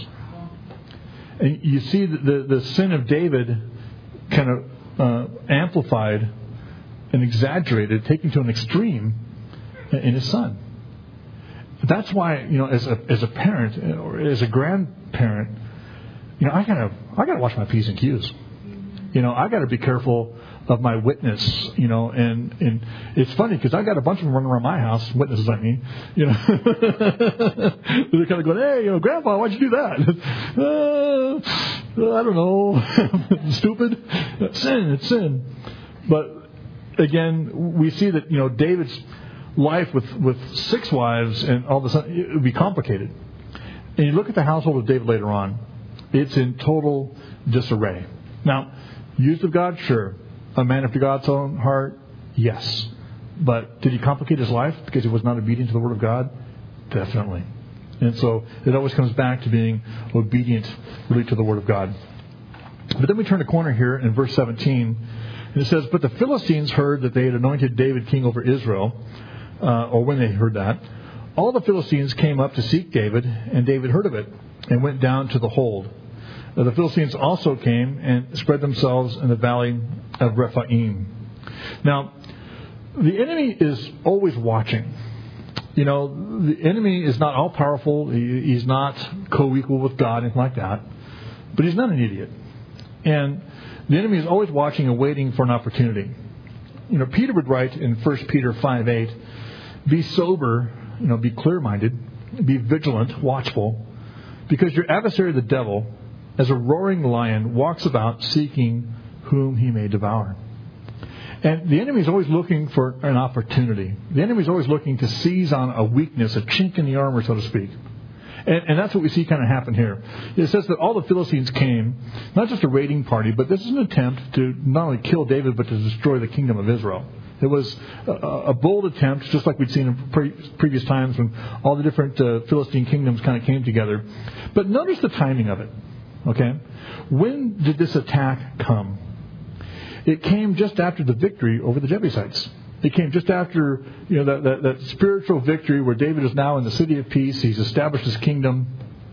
And you see the, the, the sin of David kind of uh, amplified and exaggerated, taken to an extreme in his son. That's why, you know, as a as a parent or as a grandparent, you know, I gotta I gotta watch my P's and Q's. You know, I gotta be careful of my witness. You know, and and it's funny because I got a bunch of them running around my house, witnesses I mean. You know, they're kind of going, hey, you know, Grandpa, why'd you do that? uh, I don't know, stupid. Sin, it's sin. But again, we see that, you know, David's life with, with six wives and all of a sudden it would be complicated. And you look at the household of David later on, it's in total disarray. Now, used of God, sure. A man after God's own heart, yes. But did he complicate his life because he was not obedient to the Word of God? Definitely. And so it always comes back to being obedient really to the Word of God. But then we turn a corner here in verse seventeen, and it says, but the Philistines heard that they had anointed David king over Israel. Uh, or when they heard that, all the Philistines came up to seek David, and David heard of it, and went down to the hold. Uh, the Philistines also came and spread themselves in the valley of Rephaim. Now, the enemy is always watching. You know, the enemy is not all-powerful. He, he's not co-equal with God, anything like that. But he's not an idiot. And the enemy is always watching and waiting for an opportunity. You know, Peter would write in First Peter five eight, be sober, you know, be clear-minded, be vigilant, watchful, because your adversary, the devil, as a roaring lion, walks about seeking whom he may devour. And the enemy is always looking for an opportunity. The enemy is always looking to seize on a weakness, a chink in the armor, so to speak. And, and that's what we see kind of happen here. It says that all the Philistines came, not just a raiding party, but this is an attempt to not only kill David, but to destroy the kingdom of Israel. It was a, a bold attempt, just like we'd seen in pre- previous times when all the different uh, Philistine kingdoms kind of came together. But notice the timing of it. Okay? When did this attack come? It came just after the victory over the Jebusites. It came just after, you know, that, that, that spiritual victory where David is now in the city of peace. He's established his kingdom.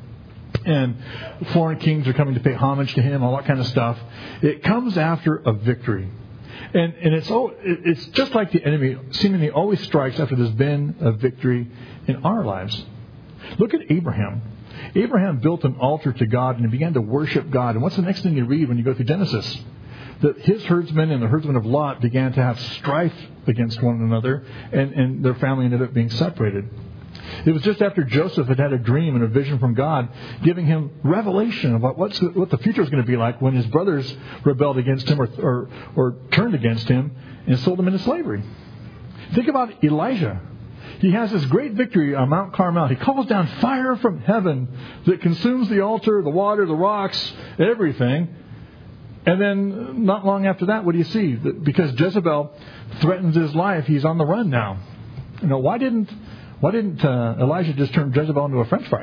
And foreign kings are coming to pay homage to him, all that kind of stuff. It comes after a victory. And and it's all, it's just like the enemy seemingly always strikes after there's been a victory in our lives. Look at Abraham. Abraham built an altar to God and he began to worship God. And what's the next thing you read when you go through Genesis? that his herdsmen and the herdsmen of Lot began to have strife against one another, and, and their family ended up being separated. It was just after Joseph had had a dream and a vision from God, giving him revelation about what's the, what the future is going to be like when his brothers rebelled against him or, or, or turned against him and sold him into slavery. Think about Elijah. He has this great victory on Mount Carmel. He calls down fire from heaven that consumes the altar, the water, the rocks, everything. And then not long after that, what do you see? Because Jezebel threatens his life, he's on the run now. You know, why didn't why didn't uh, Elijah just turn Jezebel into a French fry?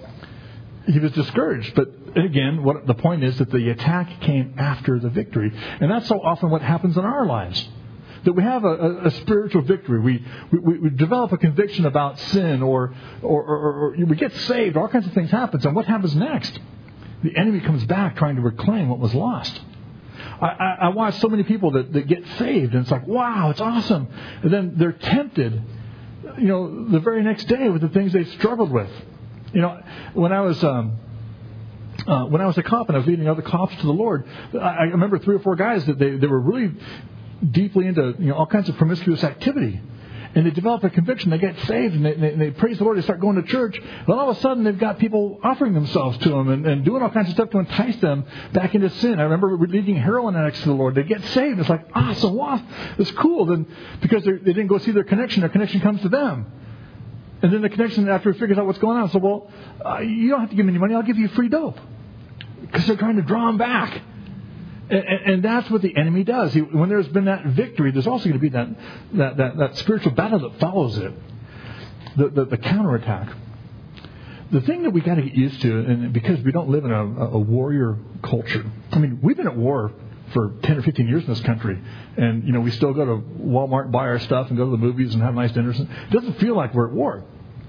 He was discouraged. But again, what the point is that the attack came after the victory. And that's so often what happens in our lives. That we have a, a, a spiritual victory. We, we we develop a conviction about sin, or or, or or we get saved. All kinds of things happen. And what happens next? The enemy comes back trying to reclaim what was lost. I, I, I watch so many people that, that get saved, and it's like, wow, it's awesome. And then they're tempted, you know, the very next day with the things they struggled with. You know, when I was um, uh, when I was a cop and I was leading other cops to the Lord, I, I remember three or four guys that they, they were really deeply into, you know, all kinds of promiscuous activity. And they develop a conviction. They get saved and they, they, they praise the Lord. They start going to church. Then all of a sudden they've got people offering themselves to them and, and doing all kinds of stuff to entice them back into sin. I remember leading heroin addicts to the Lord. They get saved. It's like, awesome, wow, it's cool. Then because they didn't go see their connection, their connection comes to them. And then the connection, after he figures out what's going on, so, well, uh, you don't have to give me any money. I'll give you free dope. Because they're trying to draw them back. And, and, and that's what the enemy does. He, when there's been that victory, there's also going to be that that, that, that spiritual battle that follows it. The, the, the counterattack. The thing that we got to get used to, and because we don't live in a, a warrior culture. I mean, we've been at war for ten or fifteen years in this country. And, you know, we still go to Walmart and buy our stuff and go to the movies and have nice dinners. It doesn't feel like we're at war.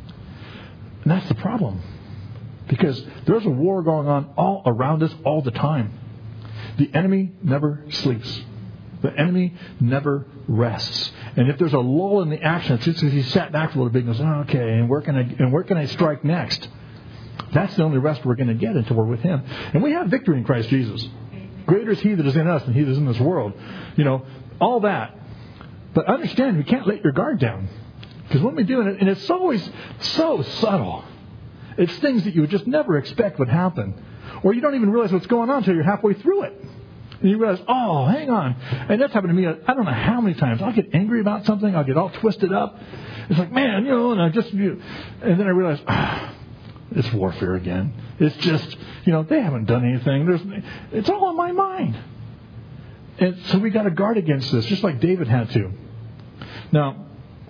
And that's the problem. Because there's a war going on all around us all the time. The enemy never sleeps. The enemy never rests. And if there's a lull in the action, it's just because he sat back for a little bit and goes, oh, okay, and where can I and where can I strike next? That's the only rest we're going to get until we're with him. And we have victory in Christ Jesus. Greater is he that is in us than he that is in this world. You know, all that. But understand, we can't let your guard down. Because when we do it, and it's always so subtle. It's things that you would just never expect would happen. Or you don't even realize what's going on until you're halfway through it. And you realize, oh, hang on. And that's happened to me, I don't know how many times. I'll get angry about something. I'll get all twisted up. It's like, man, you know, and I just, you know, and then I realize, ah, it's warfare again. It's just, you know, they haven't done anything. There's, it's all in my mind. And so we got to guard against this, just like David had to. Now,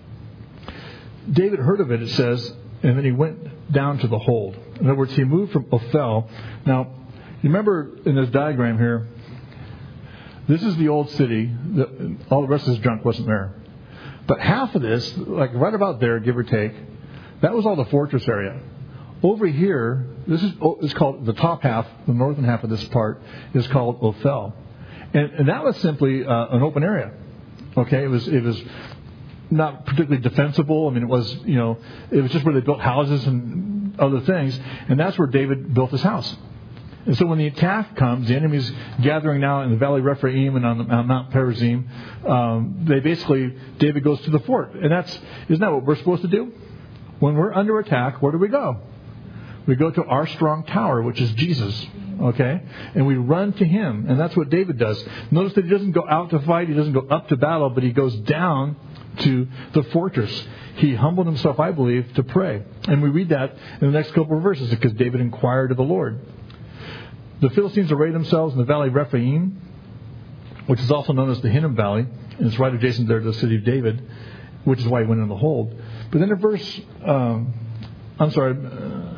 David heard of it, it says, and then he went down to the hold. In other words, he moved from Ophel. Now, you remember in this diagram here, this is the old city. The, all the rest of this junk wasn't there. But half of this, like right about there, give or take, that was all the fortress area. Over here, this is it's called the top half, the northern half of this part is called Ophel, and, and that was simply uh, an open area. Okay, it was it was not particularly defensible. I mean, it was you know it was just where they built houses and other things, and that's where David built his house. And so when the attack comes, the enemy's gathering now in the Valley of Rephaim and on, the, on Mount Perazim. Um, they basically David goes to the fort, and that's isn't that what we're supposed to do? When we're under attack, where do we go? We go to our strong tower, which is Jesus, okay? And we run to him, and that's what David does. Notice that he doesn't go out to fight, he doesn't go up to battle, but he goes down to the fortress. He humbled himself, I believe, to pray. And we read that in the next couple of verses, because David inquired of the Lord. The Philistines arrayed themselves in the Valley of Rephaim, which is also known as the Hinnom Valley, and it's right adjacent there to the city of David, which is why he went in the hold. But then in verse, um, I'm sorry, uh,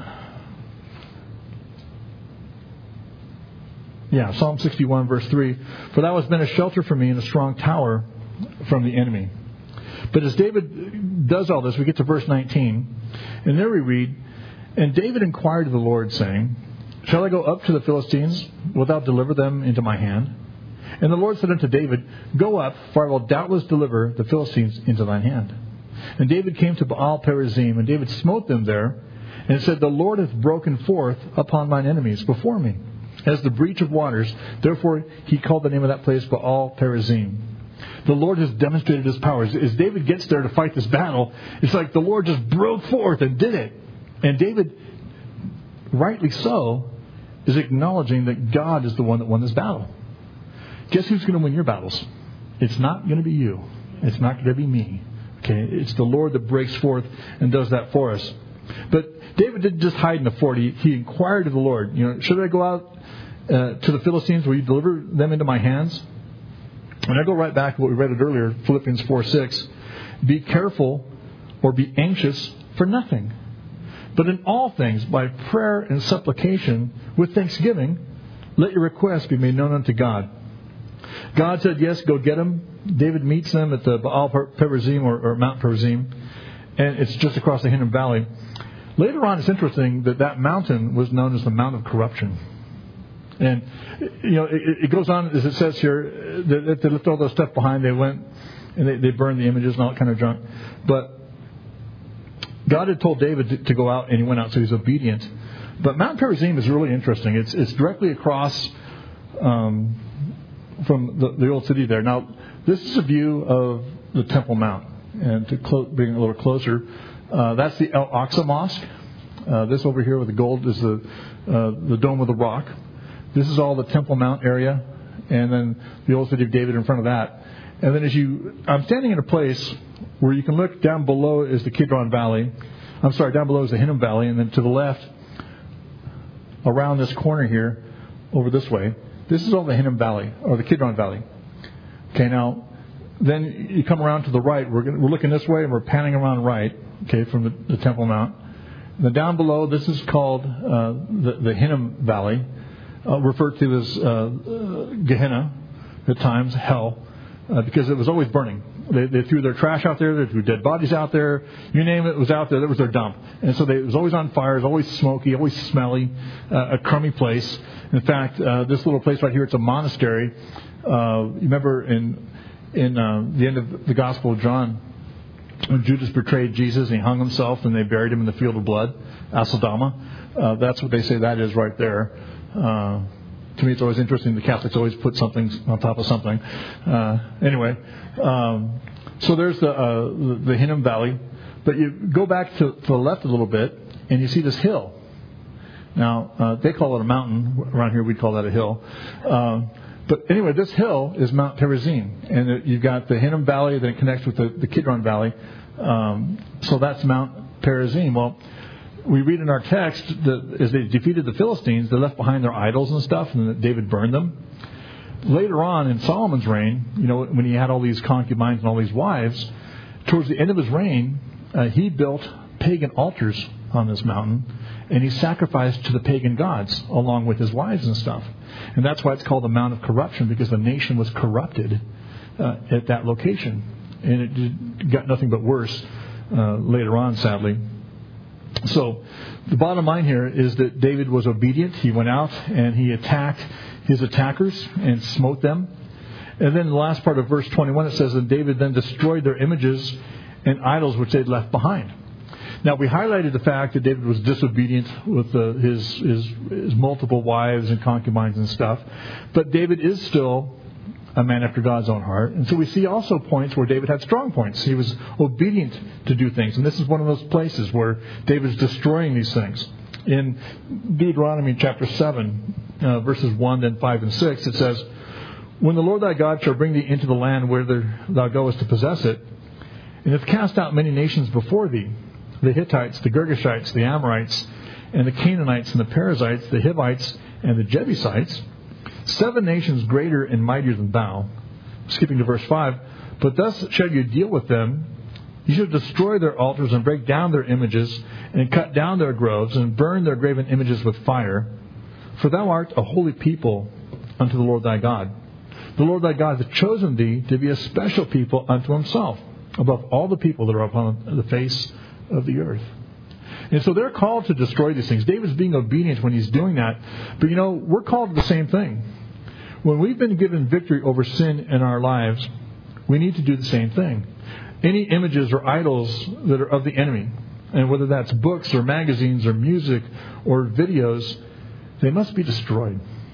Yeah, Psalm sixty-one, verse three. For thou hast been a shelter for me and a strong tower from the enemy. But as David does all this, we get to verse nineteen. And there we read, And David inquired of the Lord, saying, Shall I go up to the Philistines? Wilt thou deliver them into my hand? And the Lord said unto David, Go up, for I will doubtless deliver the Philistines into thine hand. And David came to Baal Perazim, and David smote them there, and said, The Lord hath broken forth upon mine enemies before me. as the breach of waters. Therefore, he called the name of that place Baal Perazim. The Lord has demonstrated his powers. As David gets there to fight this battle, it's like the Lord just broke forth and did it. And David, rightly so, is acknowledging that God is the one that won this battle. Guess who's going to win your battles? It's not going to be you. It's not going to be me. Okay, it's the Lord that breaks forth and does that for us. But David didn't just hide in the fort. He, he inquired of the Lord. You know, should I go out uh, to the Philistines? Will you deliver them into my hands? And I go right back to what we read it earlier, Philippians four six. Be careful or be anxious for nothing, but in all things by prayer and supplication with thanksgiving, let your requests be made known unto God. God said, yes, go get them. David meets them at the Baal Perazim or, or Mount Perazim, and it's just across the Hinnom Valley. Later on, it's interesting that that mountain was known as the Mount of Corruption. And, you know, it, it goes on, as it says here, that they left all their stuff behind. They went and they, they burned the images and all that kind of junk. But God had told David to, to go out, and he went out, so he's obedient. But Mount Perazim is really interesting. It's it's directly across um, from the, the old city there. Now, this is a view of the Temple Mount. And to clo- bring it a little closer, uh, that's the El Aqsa Mosque. Uh, this over here with the gold is the uh, the Dome of the Rock. This is all the Temple Mount area, and then the old city of David in front of that. And then as you, I'm standing in a place where you can look down below is the Kidron Valley. I'm sorry, down below is the Hinnom Valley, and then to the left, around this corner here, over this way, this is all the Hinnom Valley, or the Kidron Valley. Okay, now, then you come around to the right. We're, gonna, we're looking this way, and we're panning around right, okay, from the, the Temple Mount. And then down below, this is called uh, the, the Hinnom Valley. Uh, referred to as uh, uh, Gehenna at times, hell, uh, because it was always burning. They, they threw their trash out there, they threw dead bodies out there, you name it, it was out there, that was their dump. And so they, it was always on fire, it was always smoky, always smelly, uh, a crummy place. In fact, uh, this little place right here, it's a monastery. Uh, you remember in in uh, the end of the Gospel of John, when Judas betrayed Jesus and he hung himself and they buried him in the field of blood, Aceldama, uh, that's what they say that is right there. Uh, to me, it's always interesting. The Catholics always put something on top of something. Uh, anyway, um, so there's the, uh, the the Hinnom Valley, but you go back to, to the left a little bit, and you see this hill. Now uh, they call it a mountain around here. We'd call that a hill. Uh, but anyway, this hill is Mount Perazim, and it, you've got the Hinnom Valley, then it connects with the, the Kidron Valley. Um, so that's Mount Perazim. Well, we read in our text that as they defeated the Philistines, they left behind their idols and stuff, and that David burned them. Later on in Solomon's reign, you know, when he had all these concubines and all these wives, towards the end of his reign, uh, he built pagan altars on this mountain, and he sacrificed to the pagan gods along with his wives and stuff. And that's why it's called the Mount of Corruption, because the nation was corrupted uh, at that location. And it did, got nothing but worse uh, later on, sadly. So the bottom line here is that David was obedient. He went out and he attacked his attackers and smote them. And then in the last part of verse twenty-one, it says that David then destroyed their images and idols which they'd left behind. Now, we highlighted the fact that David was disobedient with uh, his, his his multiple wives and concubines and stuff. But David is still a man after God's own heart. And so we see also points where David had strong points. He was obedient to do things. And this is one of those places where David's destroying these things. In Deuteronomy chapter seven, uh, verses one, then five and six, it says, When the Lord thy God shall bring thee into the land where thou goest to possess it, and hath cast out many nations before thee, the Hittites, the Girgashites, the Amorites, and the Canaanites, and the Perizzites, the Hivites, and the Jebusites, seven nations greater and mightier than thou. Skipping to verse five. But thus shall you deal with them. You shall destroy their altars and break down their images and cut down their groves and burn their graven images with fire. For thou art a holy people unto the Lord thy God. The Lord thy God hath chosen thee to be a special people unto himself, above all the people that are upon the face of the earth. And so they're called to destroy these things. David's being obedient when he's doing that. But you know, we're called to the same thing. When we've been given victory over sin in our lives, we need to do the same thing. Any images or idols that are of the enemy, and whether that's books or magazines or music or videos, they must be destroyed.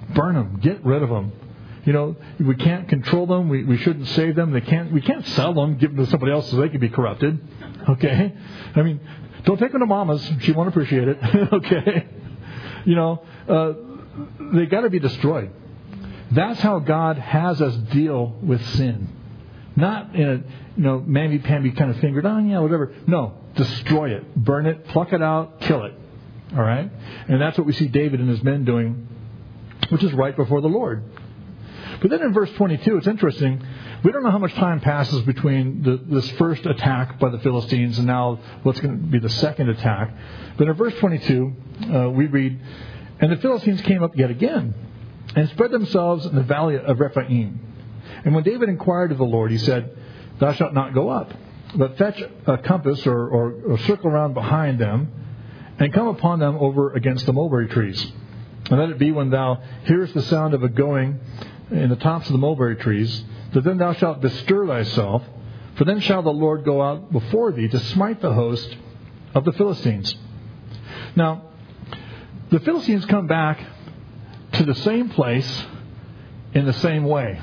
burn them, get rid of them. You know, we can't control them. We, we shouldn't save them. They can't. We can't sell them, give them to somebody else so they can be corrupted. Okay? I mean, don't take them to Mama's. She won't appreciate it. Okay? You know, uh, they got to be destroyed. That's how God has us deal with sin. Not in a, you know, mamby-pamby kind of fingered, oh, yeah, whatever. No, destroy it. Burn it, pluck it out, kill it. All right? And that's what we see David and his men doing, which is right before the Lord. But then in verse twenty-two, it's interesting. We don't know how much time passes between the, this first attack by the Philistines and now what's going to be the second attack. But in verse twenty-two, uh, we read, "And the Philistines came up yet again and spread themselves in the valley of Rephaim. And when David inquired of the Lord, he said, Thou shalt not go up, but fetch a compass or, or, or circle around behind them and come upon them over against the mulberry trees. And let it be when thou hearest the sound of a going in the tops of the mulberry trees, that then thou shalt bestir thyself, for then shall the Lord go out before thee to smite the host of the Philistines." Now, the Philistines come back to the same place in the same way.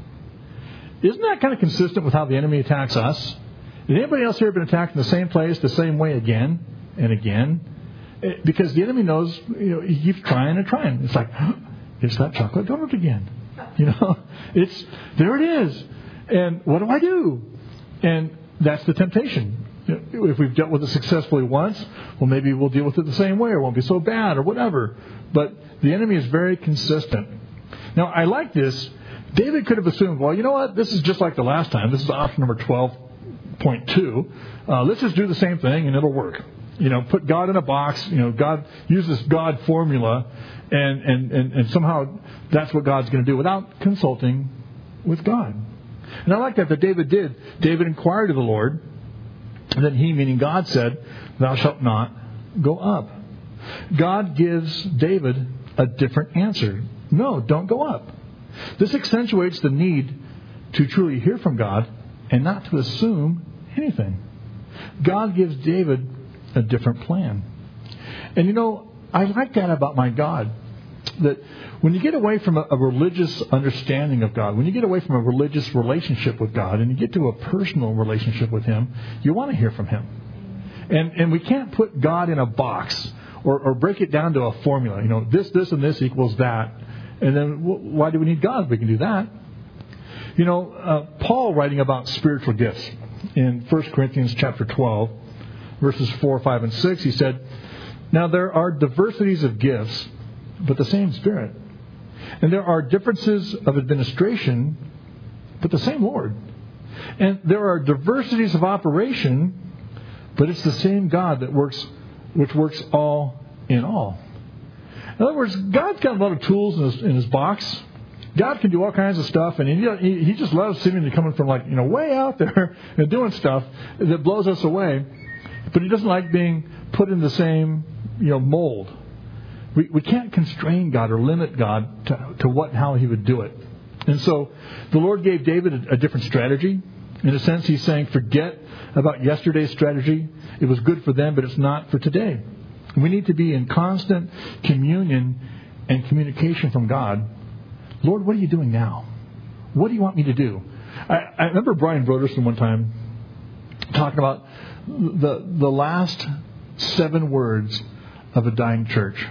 Isn't that kind of consistent with how the enemy attacks us? Has anybody else here been attacked in the same place, the same way again and again? It, because the enemy knows, you know, he keeps trying and trying. It's like, oh, it's that chocolate donut again. You know, it's, there it is. And what do I do? And that's the temptation. If we've dealt with it successfully once, well, maybe we'll deal with it the same way, or it won't be so bad, or whatever. But the enemy is very consistent. Now, I like this. David could have assumed, well, you know what? This is just like the last time. This is option number twelve point two. Uh, let's just do the same thing and it'll work. You know, put God in a box. You know, God, use this God formula, and, and, and, and somehow that's what God's going to do without consulting with God. And I like that that David did. David inquired of the Lord, and then he, meaning God, said, "Thou shalt not go up." God gives David a different answer. No, don't go up. This accentuates the need to truly hear from God and not to assume anything. God gives David a different plan. And you know, I like that about my God. That when you get away from a, a religious understanding of God, when you get away from a religious relationship with God and you get to a personal relationship with Him, you want to hear from Him. And and we can't put God in a box or, or break it down to a formula. You know, this, this, and this equals that. And then why do we need God? We can do that. You know, uh, Paul, writing about spiritual gifts in First Corinthians chapter twelve, verses four, five, and six, he said, "Now there are diversities of gifts, but the same Spirit. And there are differences of administration, but the same Lord. And there are diversities of operation, but it's the same God that works, which works all in all." In other words, God's got a lot of tools in his, in his box. God can do all kinds of stuff, and he, he just loves seemingly coming from, like, you know, way out there and doing stuff that blows us away. But He doesn't like being put in the same, you know, mold. We we can't constrain God or limit God to, to what how He would do it. And so the Lord gave David a, a different strategy. In a sense, He's saying, forget about yesterday's strategy. It was good for them, but it's not for today. We need to be in constant communion and communication from God. Lord, what are you doing now? What do you want me to do? I, I remember Brian Broderson one time talking about the the last seven words of a dying church.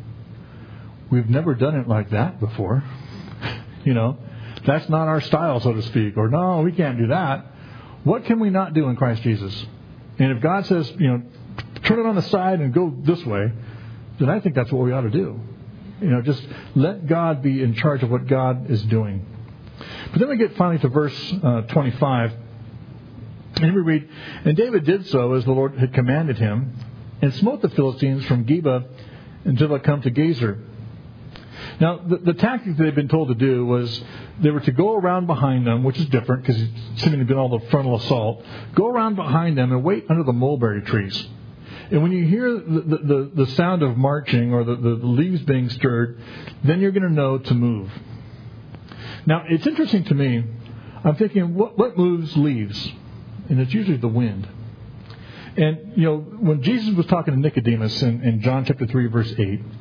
We've never done it like that before. You know, that's not our style, so to speak. Or, no, we can't do that. What can we not do in Christ Jesus? And if God says, you know, turn it on the side and go this way, then I think that's what we ought to do. You know, just let God be in charge of what God is doing. But then we get finally to verse uh, twenty-five. And we read, "And David did so as the Lord had commanded him, and smote the Philistines from Geba until they come to Gezer." Now, the, the tactic that they'd been told to do was they were to go around behind them, which is different because it's seeming to be all the frontal assault. Go around behind them and wait under the mulberry trees. And when you hear the, the, the sound of marching or the, the leaves being stirred, then you're going to know to move. Now, it's interesting to me. I'm thinking, what, what moves leaves? And it's usually the wind. And, you know, when Jesus was talking to Nicodemus in, in John chapter three, verse eight,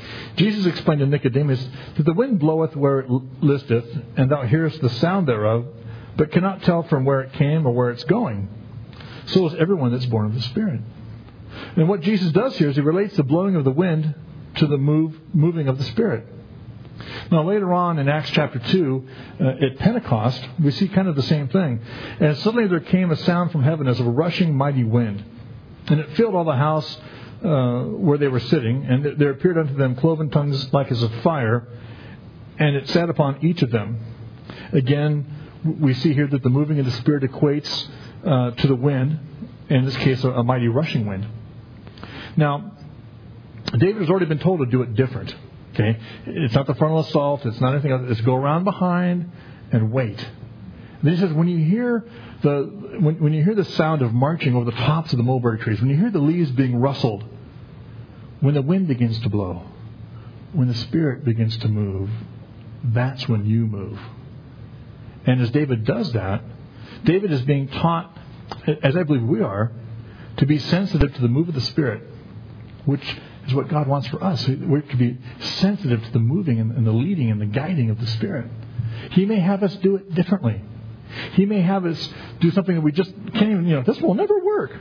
Jesus explained to Nicodemus that the wind bloweth where it listeth, and thou hearest the sound thereof, but cannot tell from where it came or where it's going. So is everyone that's born of the Spirit. And what Jesus does here is he relates the blowing of the wind to the move, moving of the Spirit. Now, later on in Acts chapter two, uh, at Pentecost, we see kind of the same thing. And suddenly there came a sound from heaven as of a rushing mighty wind. And it filled all the house uh, where they were sitting. And there appeared unto them cloven tongues like as of fire. And it sat upon each of them. Again, we see here that the moving of the Spirit equates uh, to the wind. In this case, a, a mighty rushing wind. Now, David has already been told to do it different. Okay, it's not the frontal assault. It's not anything else. It's go around behind and wait. And then he says, when you hear the when, when you hear the sound of marching over the tops of the mulberry trees, when you hear the leaves being rustled, when the wind begins to blow, when the Spirit begins to move, that's when you move. And as David does that, David is being taught, as I believe we are, to be sensitive to the move of the Spirit, which is what God wants for us. We're to be sensitive to the moving and the leading and the guiding of the Spirit. He may have us do it differently. He may have us do something that we just can't even, you know, this will never work.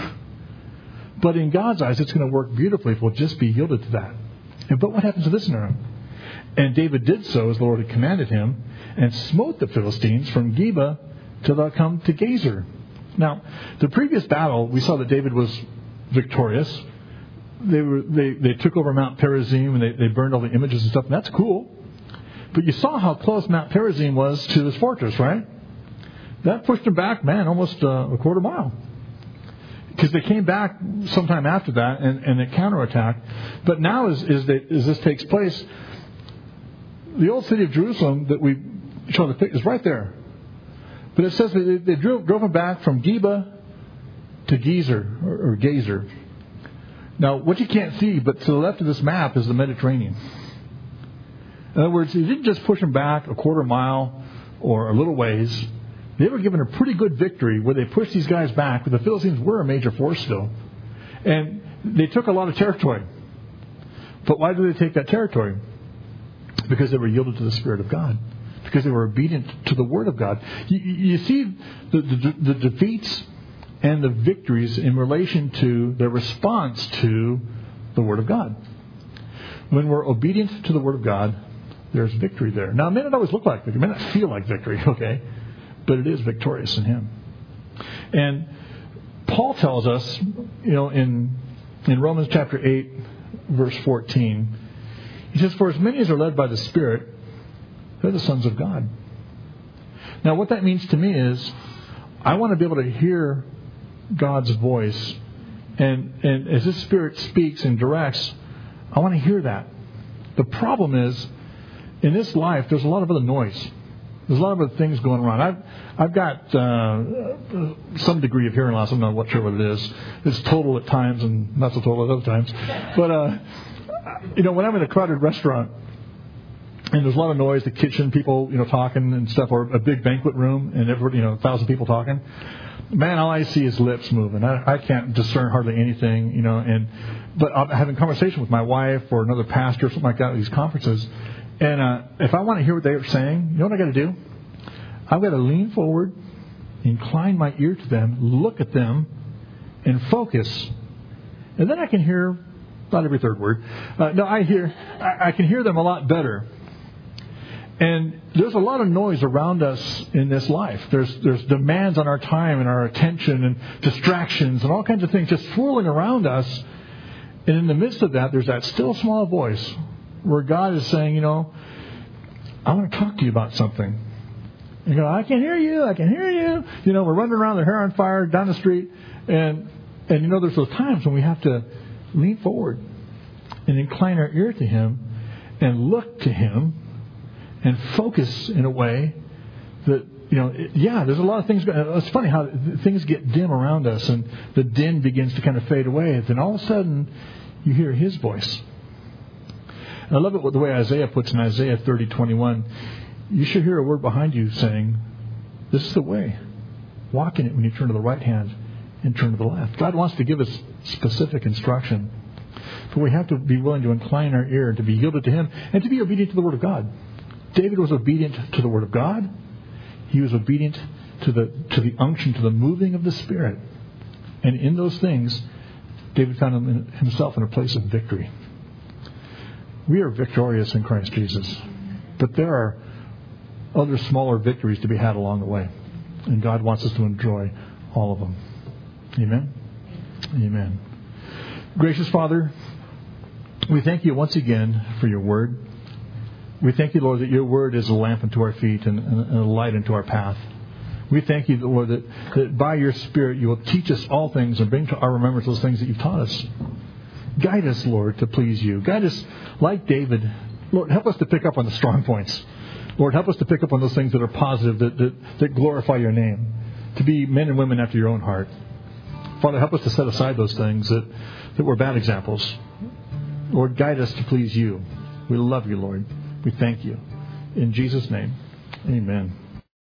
But in God's eyes, it's going to work beautifully if we'll just be yielded to that. And, but what happens to this now? And David did so as the Lord had commanded him, and smote the Philistines from Geba till thou come to Gazer. Now, the previous battle, we saw that David was victorious. They were they, they took over Mount Perazim and they, they burned all the images and stuff, and that's cool. But you saw how close Mount Perazim was to his fortress, right? That pushed them back, man, almost uh, a quarter mile. Because they came back sometime after that and, and they counterattacked. But now as, as, they, as this takes place, the old city of Jerusalem that we show the picture is right there. But it says that they, they drove, drove them back from Geba to Gezer, or, or Gazer. Now, what you can't see, but to the left of this map is the Mediterranean. In other words, he didn't just push them back a quarter mile or a little ways. They were given a pretty good victory where they pushed these guys back, but the Philistines were a major force still. And they took a lot of territory. But why did they take that territory? Because they were yielded to the Spirit of God. Because they were obedient to the Word of God. You, you see the, the, the defeats and the victories in relation to their response to the Word of God. When we're obedient to the Word of God, there's victory there. Now, it may not always look like victory. It may not feel like victory, okay? But it is victorious in Him. And Paul tells us, you know, in, in Romans chapter eight, verse fourteen, he says, for as many as are led by the Spirit, they're the sons of God. Now, what that means to me is, I want to be able to hear God's voice. And, and as His Spirit speaks and directs, I want to hear that. The problem is, in this life, there's a lot of other noise. There's a lot of other things going around. I've I've got uh, some degree of hearing loss. I'm not sure what it is. It's total at times and not so total at other times. But, uh, you know, when I'm in a crowded restaurant and there's a lot of noise, the kitchen, people, you know, talking and stuff, or a big banquet room and everybody, you know, a thousand people talking, man, all I see is lips moving. I, I can't discern hardly anything, you know. And but I'm having a conversation with my wife or another pastor or something like that at these conferences. And uh, if I want to hear what they're saying, you know what I got to do? I've got to lean forward, incline my ear to them, look at them, and focus. And then I can hear, not every third word, uh, no, I hear, I, I can hear them a lot better. And there's a lot of noise around us in this life. There's there's demands on our time and our attention and distractions and all kinds of things just swirling around us. And in the midst of that, there's that still small voice where God is saying, you know, I want to talk to you about something. You go, I can hear you, I can hear you. You know, we're running around with hair on fire down the street. And, and you know, there's those times when we have to lean forward and incline our ear to Him and look to Him and focus in a way that, you know, it, yeah, there's a lot of things. It's funny how things get dim around us and the din begins to kind of fade away. And then all of a sudden, you hear His voice. And I love it the way Isaiah puts in Isaiah thirty twenty-one. You should hear a word behind you saying, this is the way. Walk in it when you turn to the right hand and turn to the left. God wants to give us specific instruction But we have to be willing to incline our ear, to be yielded to Him, and to be obedient to the Word of God. David was obedient to the Word of God. He was obedient to the to the unction, to the moving of the Spirit. And in those things, David found himself in a place of victory. We are victorious in Christ Jesus. But there are other smaller victories to be had along the way. And God wants us to enjoy all of them. Amen? Amen. Gracious Father, we thank you once again for your word. We thank you, Lord, that your word is a lamp unto our feet and, and a light unto our path. We thank you, Lord, that, that by your Spirit you will teach us all things and bring to our remembrance those things that you've taught us. Guide us, Lord, to please you. Guide us like David. Lord, help us to pick up on the strong points. Lord, help us to pick up on those things that are positive, that, that, that glorify your name. To be men and women after your own heart. Father, help us to set aside those things that, that were bad examples. Lord, guide us to please you. We love you, Lord. We thank you. In Jesus' name, amen.